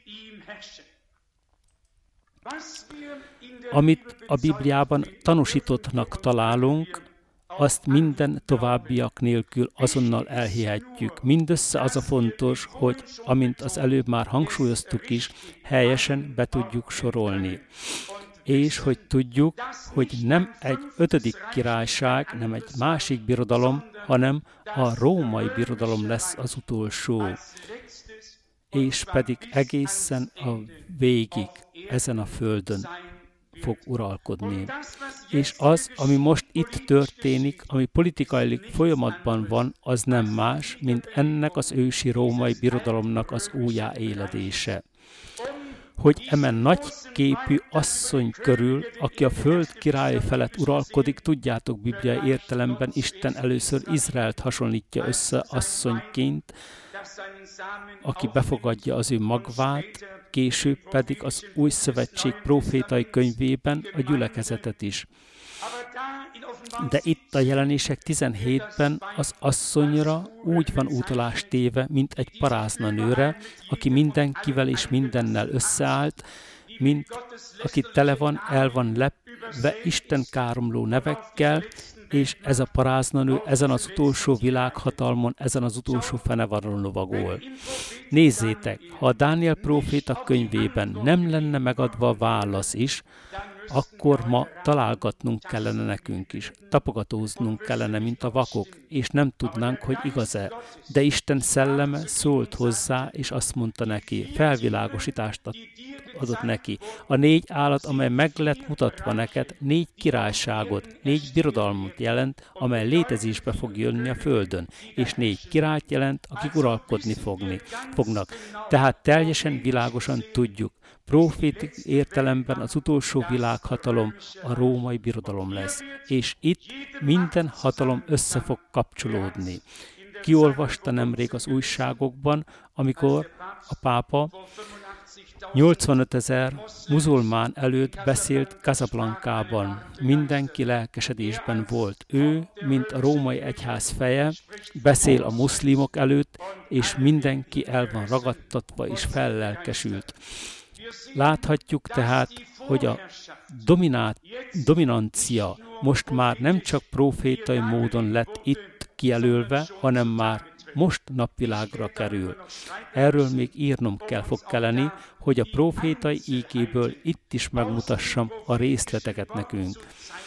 Amit a Bibliában tanúsítottnak találunk, azt minden továbbiak nélkül azonnal elhihetjük. Mindössze az a fontos, hogy, amint az előbb már hangsúlyoztuk is, helyesen be tudjuk sorolni. És hogy tudjuk, hogy nem egy ötödik királyság, nem egy másik birodalom, hanem a római birodalom lesz az utolsó. És pedig egészen a végig ezen a földön fog uralkodni. És az, ami most itt történik, ami politikailag folyamatban van, az nem más, mint ennek az ősi római birodalomnak az újjáéledése. Hogy eme nagyképű asszony körül, aki a föld király felett uralkodik, tudjátok, bibliai értelemben Isten először Izraelt hasonlítja össze asszonyként, aki befogadja az ő magvát, később pedig az Új Szövetség prófétai könyvében a gyülekezetet is. De itt a Jelenések tizenhétben az asszonyra úgy van utalás téve, mint egy parázna nőre, aki mindenkivel és mindennel összeállt, mint aki tele van, el van lepve Isten káromló nevekkel, és ez a paráznanő ezen az utolsó világhatalmon, ezen az utolsó fenevaron lovagol. Nézzétek, ha a Dániel próféta könyvében nem lenne megadva a válasz is, akkor ma találgatnunk kellene nekünk is, tapogatóznunk kellene, mint a vakok, és nem tudnánk, hogy igaz-e. De Isten szelleme szólt hozzá, és azt mondta neki, felvilágosítást adott neki. A négy állat, amely meg lett mutatva neked, négy királyságot, négy birodalmat jelent, amely létezésbe fog jönni a földön, és négy királyt jelent, akik uralkodni fogni, fognak. Tehát teljesen világosan tudjuk, profétik értelemben az utolsó világhatalom a római birodalom lesz, és itt minden hatalom össze fog kapcsolódni. Kiolvasta nemrég az újságokban, amikor a pápa nyolcvanötezer muzulmán előtt beszélt Casablancában. Mindenki lelkesedésben volt. Ő, mint a római egyház feje, beszél a muszlimok előtt, és mindenki el van ragadtatva és fellelkesült. Láthatjuk tehát, hogy a dominát, dominancia most már nem csak profétai módon lett itt kijelölve, hanem már most napvilágra kerül. Erről még írnom kell fog kelleni, hogy a profétai ígéből itt is megmutassam a részleteket nekünk.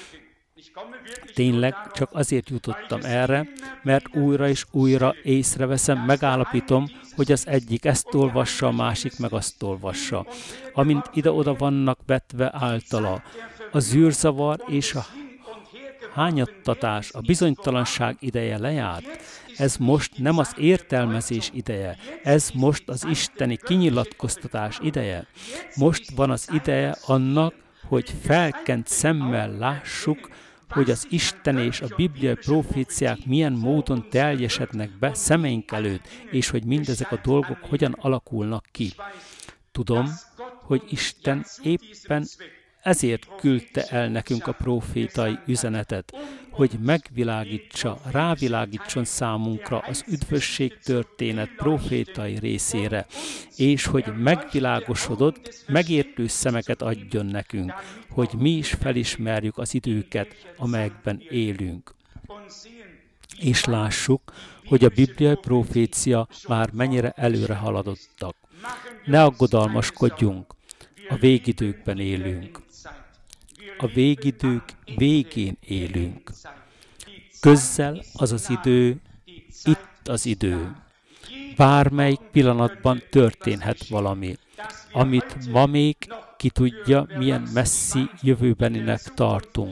Tényleg csak azért jutottam erre, mert újra és újra észreveszem, megállapítom, hogy az egyik ezt olvassa, a másik meg azt olvassa. Amint ide-oda vannak vetve általa, a zűrzavar és a hányattatás, a bizonytalanság ideje lejárt. Ez most nem az értelmezés ideje, ez most az isteni kinyilatkoztatás ideje. Most van az ideje annak, hogy felkent szemmel lássuk, hogy az Isten és a bibliai proféciák milyen módon teljesednek be szemeink előtt, és hogy mindezek a dolgok hogyan alakulnak ki. Tudom, hogy Isten éppen ezért küldte el nekünk a profétai üzenetet, hogy megvilágítsa, rávilágítson számunkra az üdvösség történet profétai részére, és hogy megvilágosodott, megértő szemeket adjon nekünk, hogy mi is felismerjük az időket, amelyekben élünk. És lássuk, hogy a bibliai profécia már mennyire előre haladottak. Ne aggodalmaskodjunk, a végidőkben élünk. A végidők végén élünk. Közzel az az idő, itt az idő. Bármelyik pillanatban történhet valami, amit ma még ki tudja, milyen messzi jövőbeninek tartunk.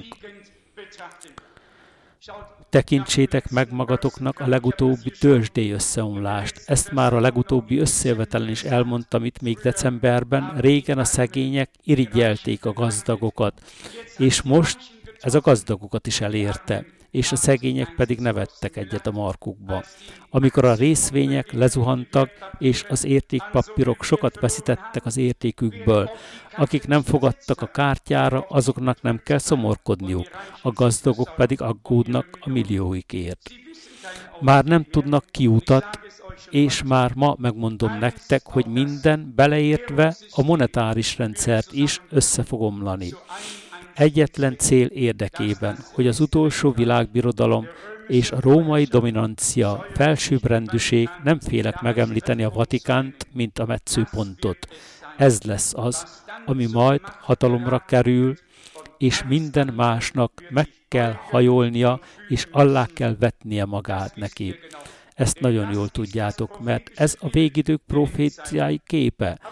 Tekintsétek meg magatoknak a legutóbbi tőzsdei összeomlást. Ezt már a legutóbbi összejövetelen is elmondtam itt még decemberben. Régen a szegények irigyelték a gazdagokat, és most ez a gazdagokat is elérte, és a szegények pedig nevettek egyet a markukba. Amikor a részvények lezuhantak, és az értékpapírok sokat veszítettek az értékükből, akik nem fogadtak a kártyára, azoknak nem kell szomorkodniuk, a gazdagok pedig aggódnak a millióikért. Már nem tudnak kiutat, és már ma megmondom nektek, hogy minden, beleértve a monetáris rendszert is össze fog omlani. Egyetlen cél érdekében, hogy az utolsó világbirodalom és a római dominancia, felsőbbrendűség, nem félek megemlíteni a Vatikánt, mint a metszőpontot. Ez lesz az, ami majd hatalomra kerül, és minden másnak meg kell hajolnia, és alá kell vetnie magát neki. Ezt nagyon jól tudjátok, mert ez a végidők proféciái képe.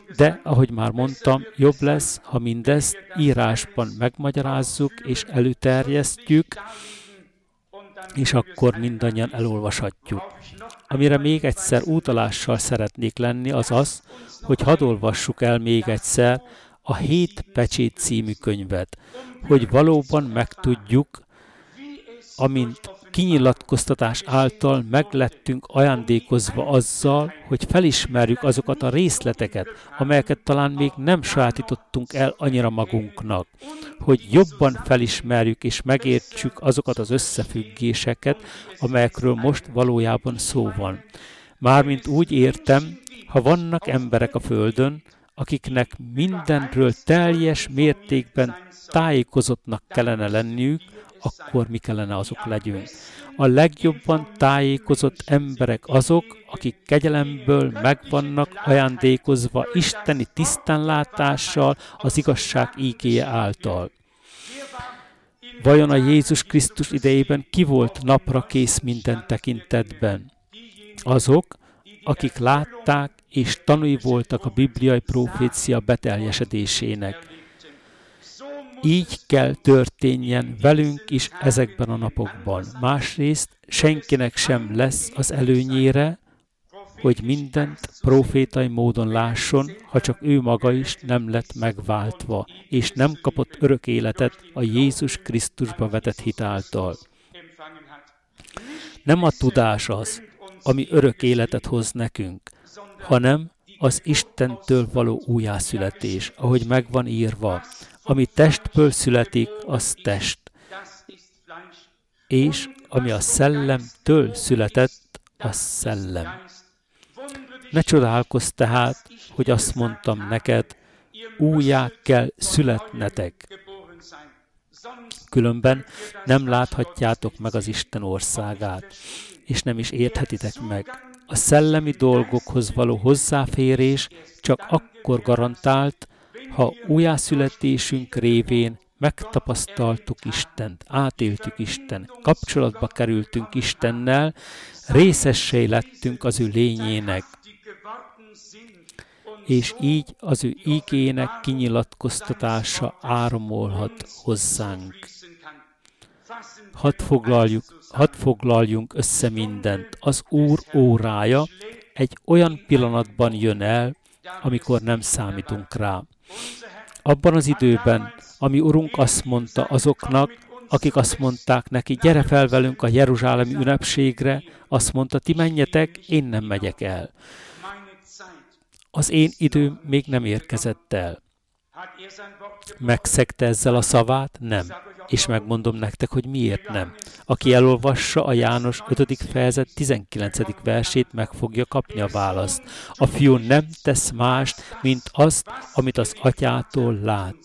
De, ahogy már mondtam, jobb lesz, ha mindezt írásban megmagyarázzuk és előterjesztjük, és akkor mindannyian elolvashatjuk. Amire még egyszer utalással szeretnék lenni, az az, hogy hadd olvassuk el még egyszer a Hét pecsét című könyvet, hogy valóban megtudjuk, amint kinyilatkoztatás által meglettünk ajándékozva azzal, hogy felismerjük azokat a részleteket, amelyeket talán még nem sajátítottunk el annyira magunknak, hogy jobban felismerjük és megértsük azokat az összefüggéseket, amelyekről most valójában szó van. Mármint úgy értem, ha vannak emberek a Földön, akiknek mindenről teljes mértékben tájékozottnak kellene lenniük, akkor mi kellene azok legyünk. A legjobban tájékozott emberek azok, akik kegyelemből megvannak ajándékozva isteni tisztánlátással az igazság ígéje által. Vajon a Jézus Krisztus idejében ki volt napra kész minden tekintetben? Azok, akik látták és tanúi voltak a bibliai profécia beteljesedésének. Így kell történjen velünk is ezekben a napokban. Másrészt senkinek sem lesz az előnyére, hogy mindent profétai módon lásson, ha csak ő maga is nem lett megváltva, és nem kapott örök életet a Jézus Krisztusba vetett hit által. Nem a tudás az, ami örök életet hoz nekünk, hanem az Istentől való újjászületés, ahogy megvan írva. Ami testből születik, az test, és ami a szellemtől született, az szellem. Ne csodálkozz tehát, hogy azt mondtam neked, újjá kell születnetek. Különben nem láthatjátok meg az Isten országát, és nem is érthetitek meg. A szellemi dolgokhoz való hozzáférés csak akkor garantált, ha újjászületésünk révén megtapasztaltuk Istent, átéltük Isten, kapcsolatba kerültünk Istennel, részessé lettünk az ő lényének, és így az ő ígének kinyilatkoztatása áramolhat hozzánk. Hadd foglaljuk, hadd foglaljunk össze mindent. Az Úr órája egy olyan pillanatban jön el, amikor nem számítunk rá. Abban az időben, ami Urunk azt mondta azoknak, akik azt mondták neki, gyere fel velünk a jeruzsálemi ünnepségre, azt mondta, ti menjetek, én nem megyek el. Az én időm még nem érkezett el. Megszegte ezzel a szavát? Nem. És megmondom nektek, hogy miért nem. Aki elolvassa a János ötödik fejezet tizenkilencedik versét, meg fogja kapni a választ. A fiú nem tesz mást, mint azt, amit az atyától lát.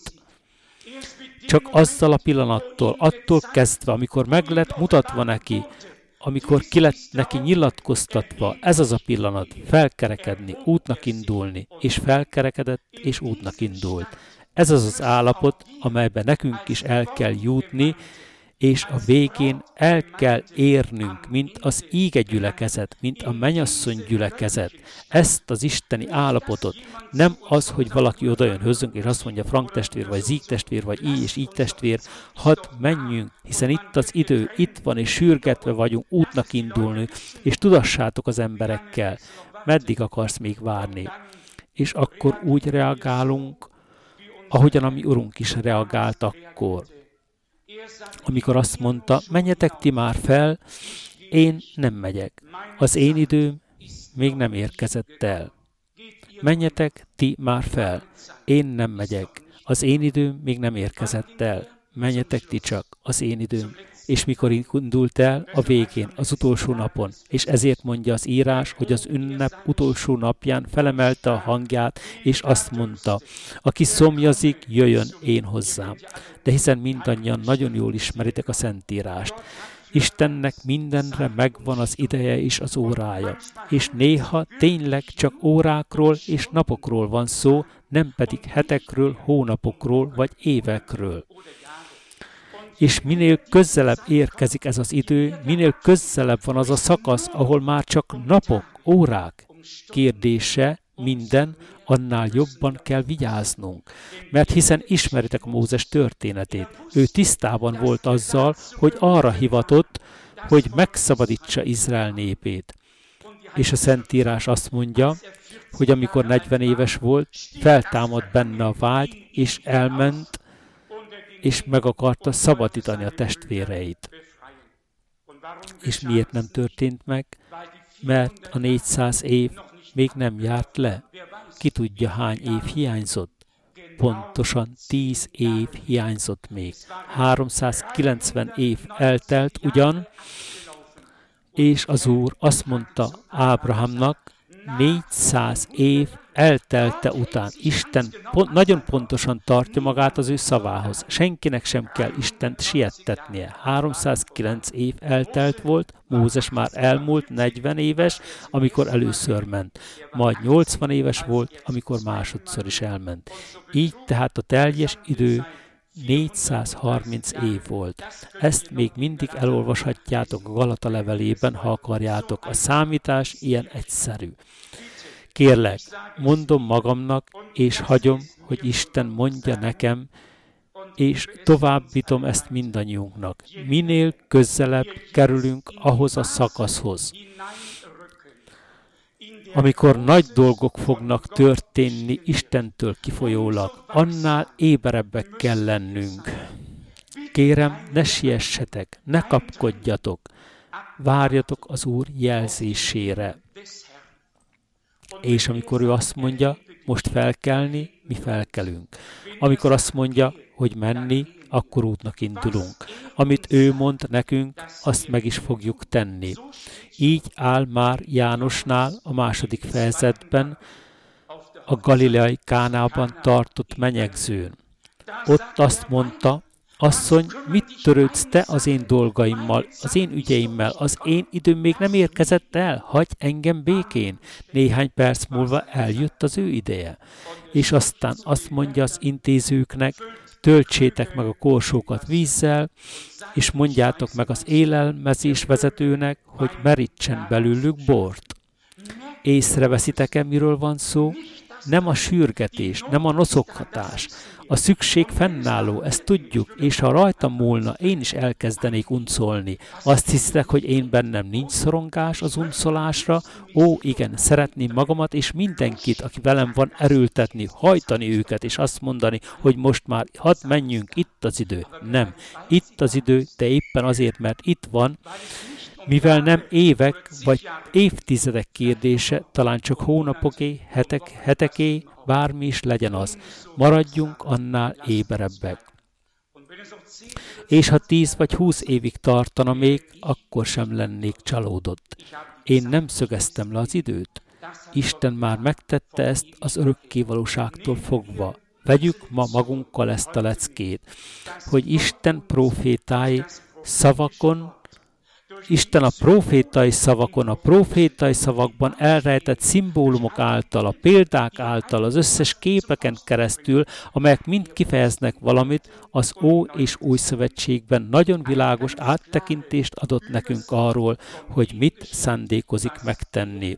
Csak azzal a pillanattól, attól kezdve, amikor meg lett mutatva neki, amikor ki lett neki nyilatkoztatva, ez az a pillanat, felkerekedni, útnak indulni, és felkerekedett, és útnak indult. Ez az az állapot, amelyben nekünk is el kell jutni, és a végén el kell érnünk, mint az íge gyülekezet, mint a mennyasszony gyülekezet. Ezt az isteni állapotot, nem az, hogy valaki odajön hozzánk, és azt mondja, Frank testvér, vagy Zíg testvér, vagy így és így testvér, hadd menjünk, hiszen itt az idő, itt van, és sürgetve vagyunk útnak indulni, és tudassátok az emberekkel, meddig akarsz még várni. És akkor úgy reagálunk, ahogyan a mi Urunk is reagált akkor. Amikor azt mondta, menjetek ti már fel, én nem megyek. Az én időm még nem érkezett el. Menjetek ti már fel, én nem megyek. Az én időm még nem érkezett el. Menjetek ti csak, az én időm. És mikor indult el? A végén, az utolsó napon. És ezért mondja az írás, hogy az ünnep utolsó napján felemelte a hangját, és azt mondta, aki szomjazik, jöjjön én hozzám. De hiszen mindannyian nagyon jól ismeritek a Szentírást. Istennek mindenre megvan az ideje és az órája. És néha tényleg csak órákról és napokról van szó, nem pedig hetekről, hónapokról vagy évekről. És minél közelebb érkezik ez az idő, minél közelebb van az a szakasz, ahol már csak napok, órák kérdése, minden, annál jobban kell vigyáznunk. Mert hiszen ismeritek a Mózes történetét. Ő tisztában volt azzal, hogy arra hivatott, hogy megszabadítsa Izrael népét. És a Szentírás azt mondja, hogy amikor negyven éves volt, feltámadt benne a vágy, és elment, és meg akarta szabadítani a testvéreit. És miért nem történt meg? Mert a négyszáz év még nem járt le. Ki tudja, hány év hiányzott? Pontosan tíz év hiányzott még. háromszázkilencven év eltelt ugyan, és az Úr azt mondta Ábrahámnak, négyszáz év eltelte után. Isten pont, nagyon pontosan tartja magát az ő szavához. Senkinek sem kell Istent siettetnie. háromszázkilenc év eltelt volt, Mózes már elmúlt negyven éves, amikor először ment. Majd nyolcvan éves volt, amikor másodszor is elment. Így tehát a teljes idő négyszázharminc év volt. Ezt még mindig elolvashatjátok a Galata levelében, ha akarjátok. A számítás ilyen egyszerű. Kérlek, mondom magamnak, és hagyom, hogy Isten mondja nekem, és továbbítom ezt mindannyiunknak. Minél közelebb kerülünk ahhoz a szakaszhoz, amikor nagy dolgok fognak történni Istentől kifolyólag, annál éberebbek kell lennünk. Kérem, ne siessetek, ne kapkodjatok, várjatok az Úr jelzésére. És amikor ő azt mondja, most felkelni, mi felkelünk. Amikor azt mondja, hogy menni, akkor útnak indulunk. Amit ő mond nekünk, azt meg is fogjuk tenni. Így áll már Jánosnál a második fejezetben, a galileai Kánában tartott menyegzőn. Ott azt mondta, asszony, mit törődsz te az én dolgaimmal, az én ügyeimmel, az én időm még nem érkezett el, hagyj engem békén. Néhány perc múlva eljött az ő ideje. És aztán azt mondja az intézőknek, töltsétek meg a korsókat vízzel, és mondjátok meg az élelmezés vezetőnek, hogy merítsen belőlük bort. Észreveszitek-e, miről van szó? Nem a sürgetés, nem a noszogatás. A szükség fennálló, ezt tudjuk, és ha rajtam múlna, én is elkezdenék uncolni. Azt hiszitek, hogy én bennem nincs szorongás az uncolásra? Ó, igen, szeretném magamat és mindenkit, aki velem van, erőltetni, hajtani őket, és azt mondani, hogy most már hadd menjünk, itt az idő. Nem, itt az idő, de éppen azért, mert itt van, mivel nem évek vagy évtizedek kérdése, talán csak hónapoké, hetek, heteké, bármi is legyen az. Maradjunk annál éberebbek. És ha tíz vagy húsz évig tartana még, akkor sem lennék csalódott. Én nem szögeztem le az időt. Isten már megtette ezt az örökkévalóságtól fogva. Vegyük ma magunkkal ezt a leckét, hogy Isten prófétái szavakon, Isten a profétai szavakon, a profétai szavakban elrejtett szimbólumok által, a példák által, az összes képeken keresztül, amelyek mind kifejeznek valamit, az Ó és Új Szövetségben nagyon világos áttekintést adott nekünk arról, hogy mit szándékozik megtenni.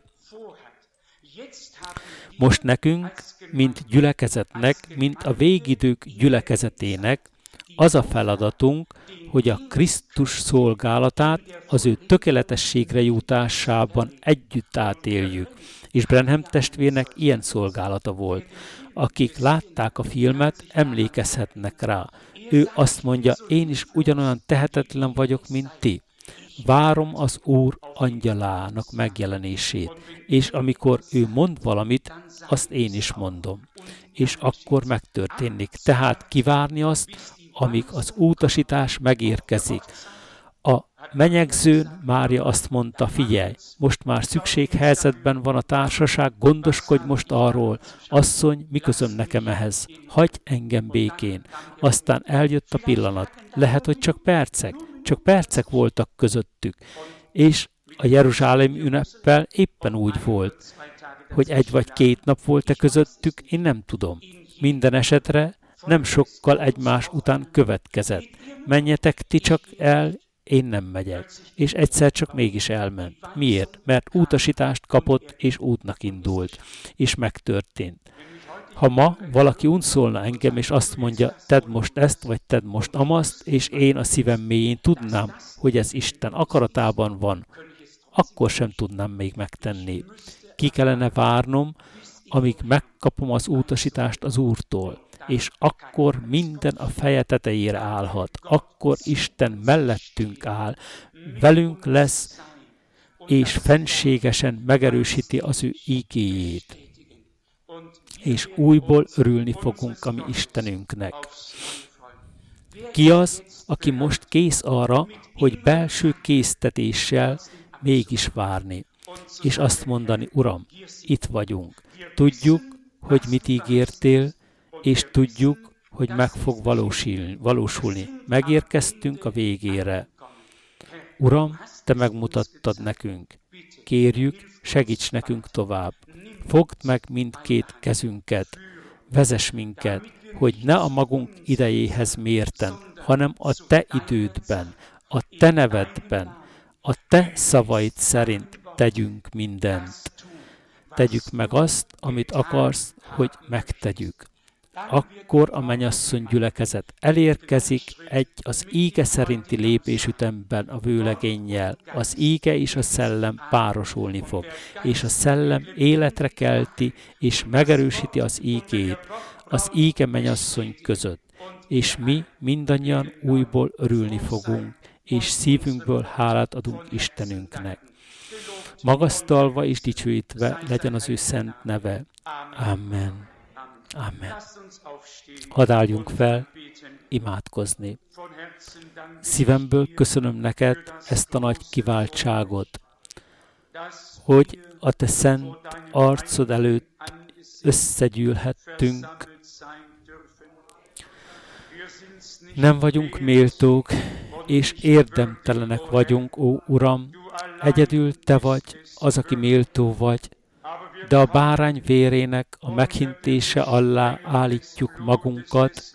Most nekünk, mint gyülekezetnek, mint a végidők gyülekezetének, az a feladatunk, hogy a Krisztus szolgálatát az ő tökéletességre jutásában együtt átéljük. És Branham testvérnek ilyen szolgálata volt. Akik látták a filmet, emlékezhetnek rá. Ő azt mondja, én is ugyanolyan tehetetlen vagyok, mint ti. Várom az Úr angyalának megjelenését, és amikor ő mond valamit, azt én is mondom. És akkor megtörténik. Tehát kivárni azt, amíg az utasítás megérkezik. A menyegzőn Mária azt mondta, figyelj, most már szükséghelyzetben van a társaság, gondoskodj most arról. Asszony, mi közöm nekem ehhez? Hagyj engem békén. Aztán eljött a pillanat. Lehet, hogy csak percek, csak percek voltak közöttük. És a jeruzsálemi ünneppel éppen úgy volt, hogy egy vagy két nap volt-e közöttük, én nem tudom. Minden esetre nem sokkal egymás után következett. Menjetek ti csak el, én nem megyek. És egyszer csak mégis elment. Miért? Mert utasítást kapott, és útnak indult. És megtörtént. Ha ma valaki unszolna engem, és azt mondja, tedd most ezt, vagy tedd most amazt, és én a szívem mélyén tudnám, hogy ez Isten akaratában van, akkor sem tudnám még megtenni. Ki kellene várnom, amíg megkapom az utasítást az Úrtól, és akkor minden a feje tetejére állhat. Akkor Isten mellettünk áll, velünk lesz, és fenségesen megerősíti az ő ígéjét. És újból örülni fogunk a mi Istenünknek. Ki az, aki most kész arra, hogy belső késztetéssel mégis várni, és azt mondani, Uram, itt vagyunk. Tudjuk, hogy mit ígértél, és tudjuk, hogy meg fog valósulni. Megérkeztünk a végére. Uram, Te megmutattad nekünk. Kérjük, segíts nekünk tovább. Fogd meg mindkét kezünket, vezess minket, hogy ne a magunk idejéhez mérten, hanem a Te idődben, a Te nevedben, a Te szavaid szerint tegyünk mindent. Tegyük meg azt, amit akarsz, hogy megtegyük. Akkor a mennyasszony gyülekezet elérkezik egy az íge szerinti lépésütemben a vőlegénnyel. Az íge és a szellem párosulni fog, és a szellem életre kelti, és megerősíti az ígét, az íge mennyasszony között. És mi mindannyian újból örülni fogunk, és szívünkből hálát adunk Istenünknek. Magasztalva és dicsőítve legyen az ő szent neve. Amen. Amen. Hadd álljunk fel, imádkozni. Szívemből köszönöm neked ezt a nagy kiváltságot, hogy a Te szent arcod előtt összegyűlhettünk. Nem vagyunk méltók, és érdemtelenek vagyunk, ó Uram, egyedül Te vagy az, aki méltó vagy, de a bárány vérének a meghintése alá állítjuk magunkat,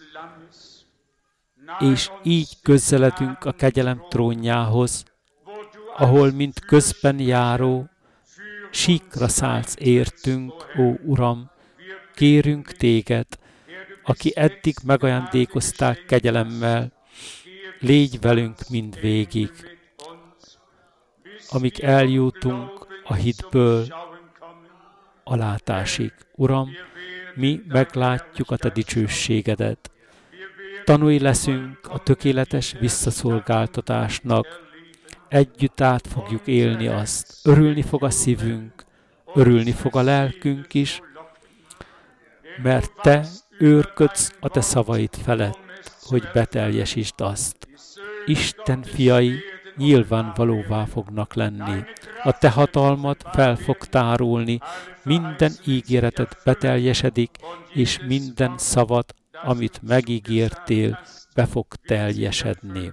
és így közeledünk a kegyelem trónjához, ahol mint közben járó, síkra szállsz értünk, ó Uram, kérünk Téged, aki eddig megajándékoztál kegyelemmel, légy velünk mindvégig, amíg eljutunk a hitből a látásig. Uram, mi meglátjuk a Te dicsőségedet. Tanúi leszünk a tökéletes visszaszolgáltatásnak. Együtt át fogjuk élni azt. Örülni fog a szívünk, örülni fog a lelkünk is, mert Te őrködsz a Te szavaid felett, hogy beteljesítsd azt. Isten fiai nyilvánvalóvá fognak lenni. A Te hatalmad fel fog tárulni, minden ígéreted beteljesedik, és minden szavad, amit megígértél, be fog teljesedni.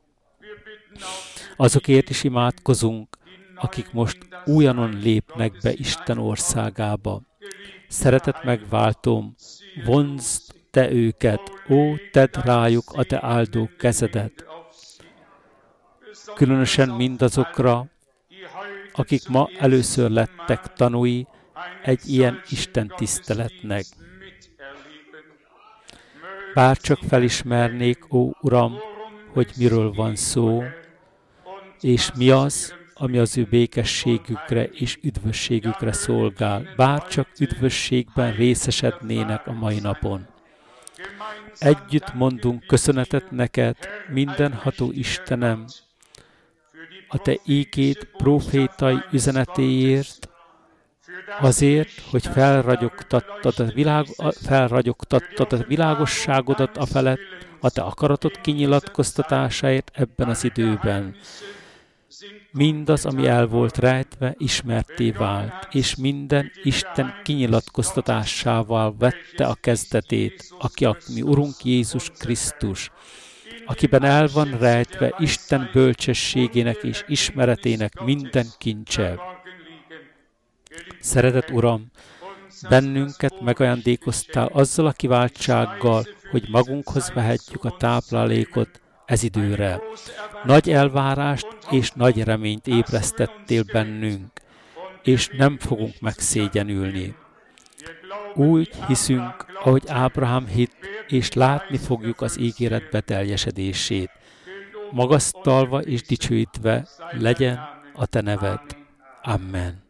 Azokért is imádkozunk, akik most újonnan lépnek be Isten országába. Szeretet megváltom, vonzd Te őket, ó, tedd rájuk a Te áldó kezedet. Különösen mindazokra, akik ma először lettek tanúi egy ilyen Isten tiszteletnek. Bár csak felismernék, ó Uram, hogy miről van szó, és mi az, ami az ő békességükre és üdvösségükre szolgál. Bár csak üdvösségben részesednének a mai napon. Együtt mondunk köszönetet neked, mindenható Istenem, a Te ígéd prófétai üzenetéért, azért, hogy felragyogtattad a, világ, felragyogtattad a világosságodat a felett, a Te akaratod kinyilatkoztatásáért ebben az időben. Mindaz, ami el volt rejtve, ismertté vált, és minden Isten kinyilatkoztatásával vette a kezdetét, aki a mi Urunk Jézus Krisztus, akiben el van rejtve Isten bölcsességének és ismeretének minden kincse. Szeretett Uram, bennünket megajándékoztál azzal a kiváltsággal, hogy magunkhoz vehetjük a táplálékot ez időre. Nagy elvárást és nagy reményt ébresztettél bennünk, és nem fogunk megszégyenülni. Úgy hiszünk, ahogy Ábrahám hitt, és látni fogjuk az ígéret beteljesedését. Magasztalva és dicsőítve legyen a te neved. Amen.